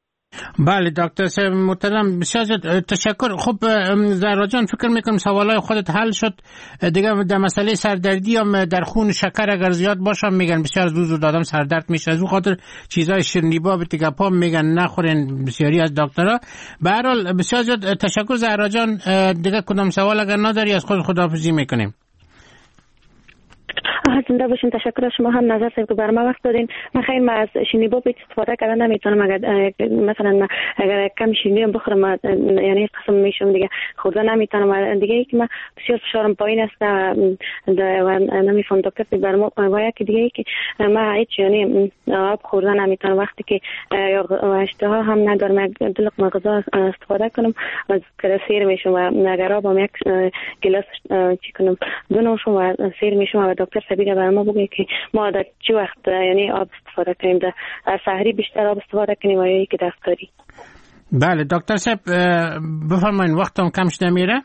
بله دکتر صاحب محترم، بسیار تشکر. خب زهرا جان، فکر میکنم سوالای خودت حل شد دیگه. در مسئله سردردی هم در خون شکر اگر زیاد باشه میگن بسیار زود آدم سردرد میشه، از اون خاطر چیزای شیرینی‌باب تیکاپا میگن نخورین بسیاری از دکترها. به هر حال بسیار تشکر زهرا جان. دیگه کدام سوال اگر نداری از خود خداحافظی میکنیم. زنده باشین. تشکر از شما هم نظر صاحب که بر ما وقت دادین. من خیلی از شینی باب استفاده کردن نمیتونم. مثلا اگر کم شینی هم بخورم یعنی قسم میشم دیگه خورده نمیتونم. دیگه ای که من بسیار فشارم پایین است و نمیفهم دکتر بر ما و یک دیگه ای که من هیچ یعنی آب خوردن نمیتونم. وقتی که اشتها هم ندارم یک دو لقمه غذا استفاده کنم از سیر میشم و اگر آبم یک گلاس چی کنم دو نوشم و سیر میشم و دکتر سبیل بر ما بگه که ما در چه وقت یعنی آب استفاده کنیم، در سحری بیشتر آب استفاده کنیم و یا که دفتری. بله دکتر صاحب بفرمایید، وقتم کم شده میره.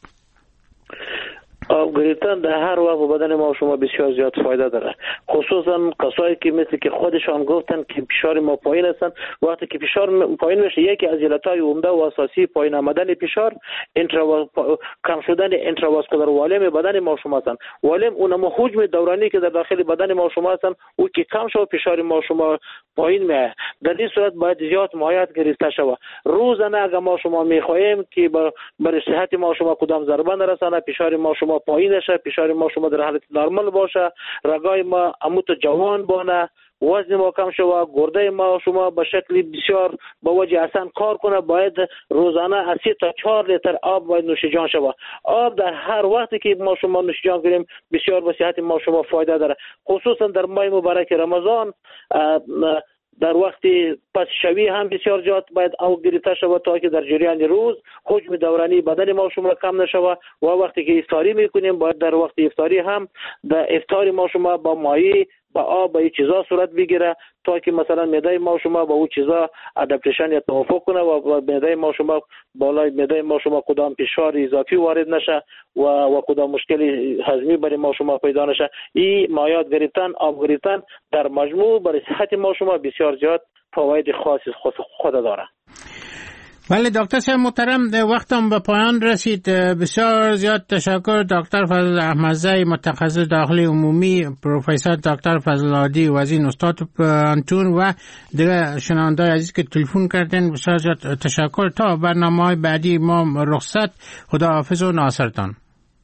آب گرفتن در هر وقت بدن ما شما بسیار زیاد فایده داره، خصوصا کسایی که مثل که خودشان گفتن که فشار ما پایین هستن. وقتی که فشار پایین بشه یکی از علتهای عمده و اساسی پایین آمدن فشار کم شدن انترواسکولار والیم بدن ما شما هستن. والیم اونم حجم دورانی که در داخل بدن ما شما هستن او که کم شود فشار ما شما پایین میاد. در این صورت باید زیاد مایعات گرفته شود. روزانه اگر ما شما میخواهیم که برای صحت ما شما کدام ضربه نرسانه، فشار ما شما پایین شه، فشار ما شما در حالت نرمال باشه، رگای ما عمود جوان بانه، وزن ما کم شود، گرده ما شما به شکل بسیار با وجه اصلا کار کنه. باید روزانه از 3 تا 4 لیتر آب باید نوش جان شود. آب در هر وقتی که ما شما نوش جان کنیم بسیار به صحت ما شما فایده داره، خصوصا در ماه مبارک رمضان. در وقت پس شوی هم بسیار زیاد باید آب گرفته شود تا که در جریان روز حجم دورانی بدن ما شما کم نشود و وقتی که افطاری میکنیم باید در وقت افطاری هم در افطاری ما شما با مایع با آب با این چیزا صورت بگیره تا که مثلا معده ما شما با اون چیزا ادپتیشن یا توافق کنه و معده ما شما بالای معده ما شما کدام فشار اضافی وارد نشه و کدام مشکل هضمی برای ما شما پیدا نشه. این مایعات گرفتن، آب گرفتن در مجموع برای صحت ما شما بسیار زیاد فواید خاص خود داره. بله دکتر صاحب محترم، وقتم به پایان رسید. بسیار زیاد تشکر دکتر فضل احمدزی، متخصص داخلی عمومی، پروفسور دکتر فضل عادی وزین استاد پانتون و دیگر شنونده‌های عزیز که تلفن کردن. بسیار زیاد تشکر. تا برنامه‌های بعدی ما رخصت. خداحافظ و ناصرتان.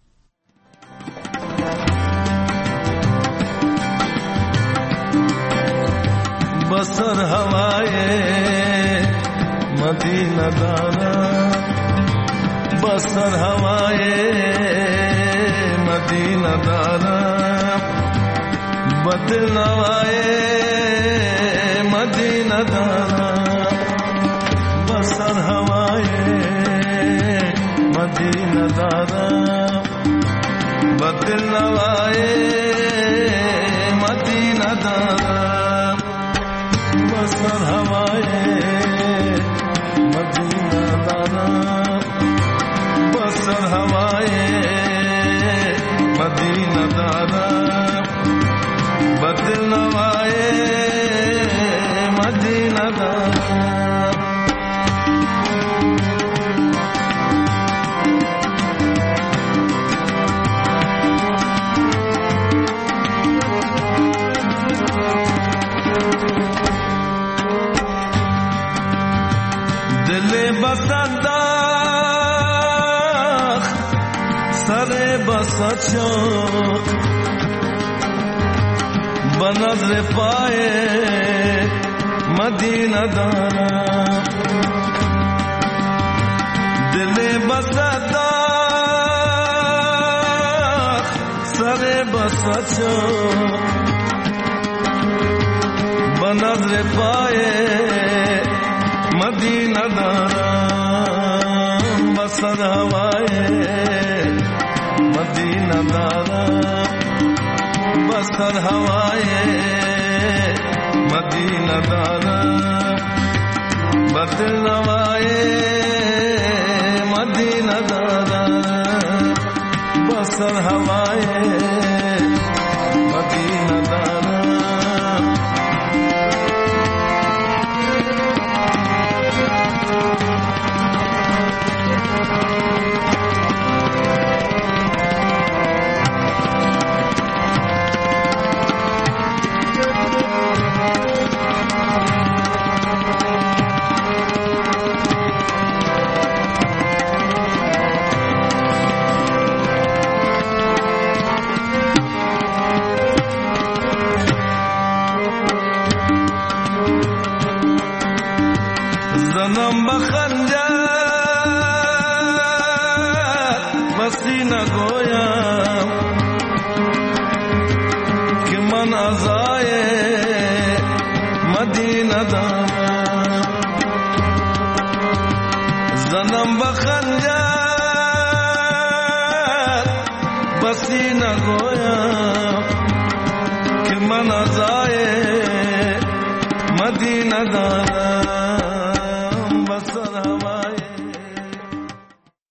بسر هوای مدینہ دانا، بسر ہوائے مدینہ دانا، بدل نوائے مدینہ دانا، بسر ہوائے مدینہ دانا، بدل نوائے مدینہ دانا، بسر ہوائے بسر ہوائے مدینہ دانا، بدل نوائے مدینہ دانا. دل بسندہ سر بسچو بنظر پائے مدینہ دانا، دل بسندہ سر بسچو بنظر پائے مدینہ دانا، بسر ہوائے مدینہ دانا، بسر ہوائے مدینہ دانا، بدل نوائے مدینہ دانا، بسر ہوائے مدینہ دانا. کسی نگویم که من عزای مدینه دارم زنم بخنجر بسی نگویم که من عزای مدینه دارم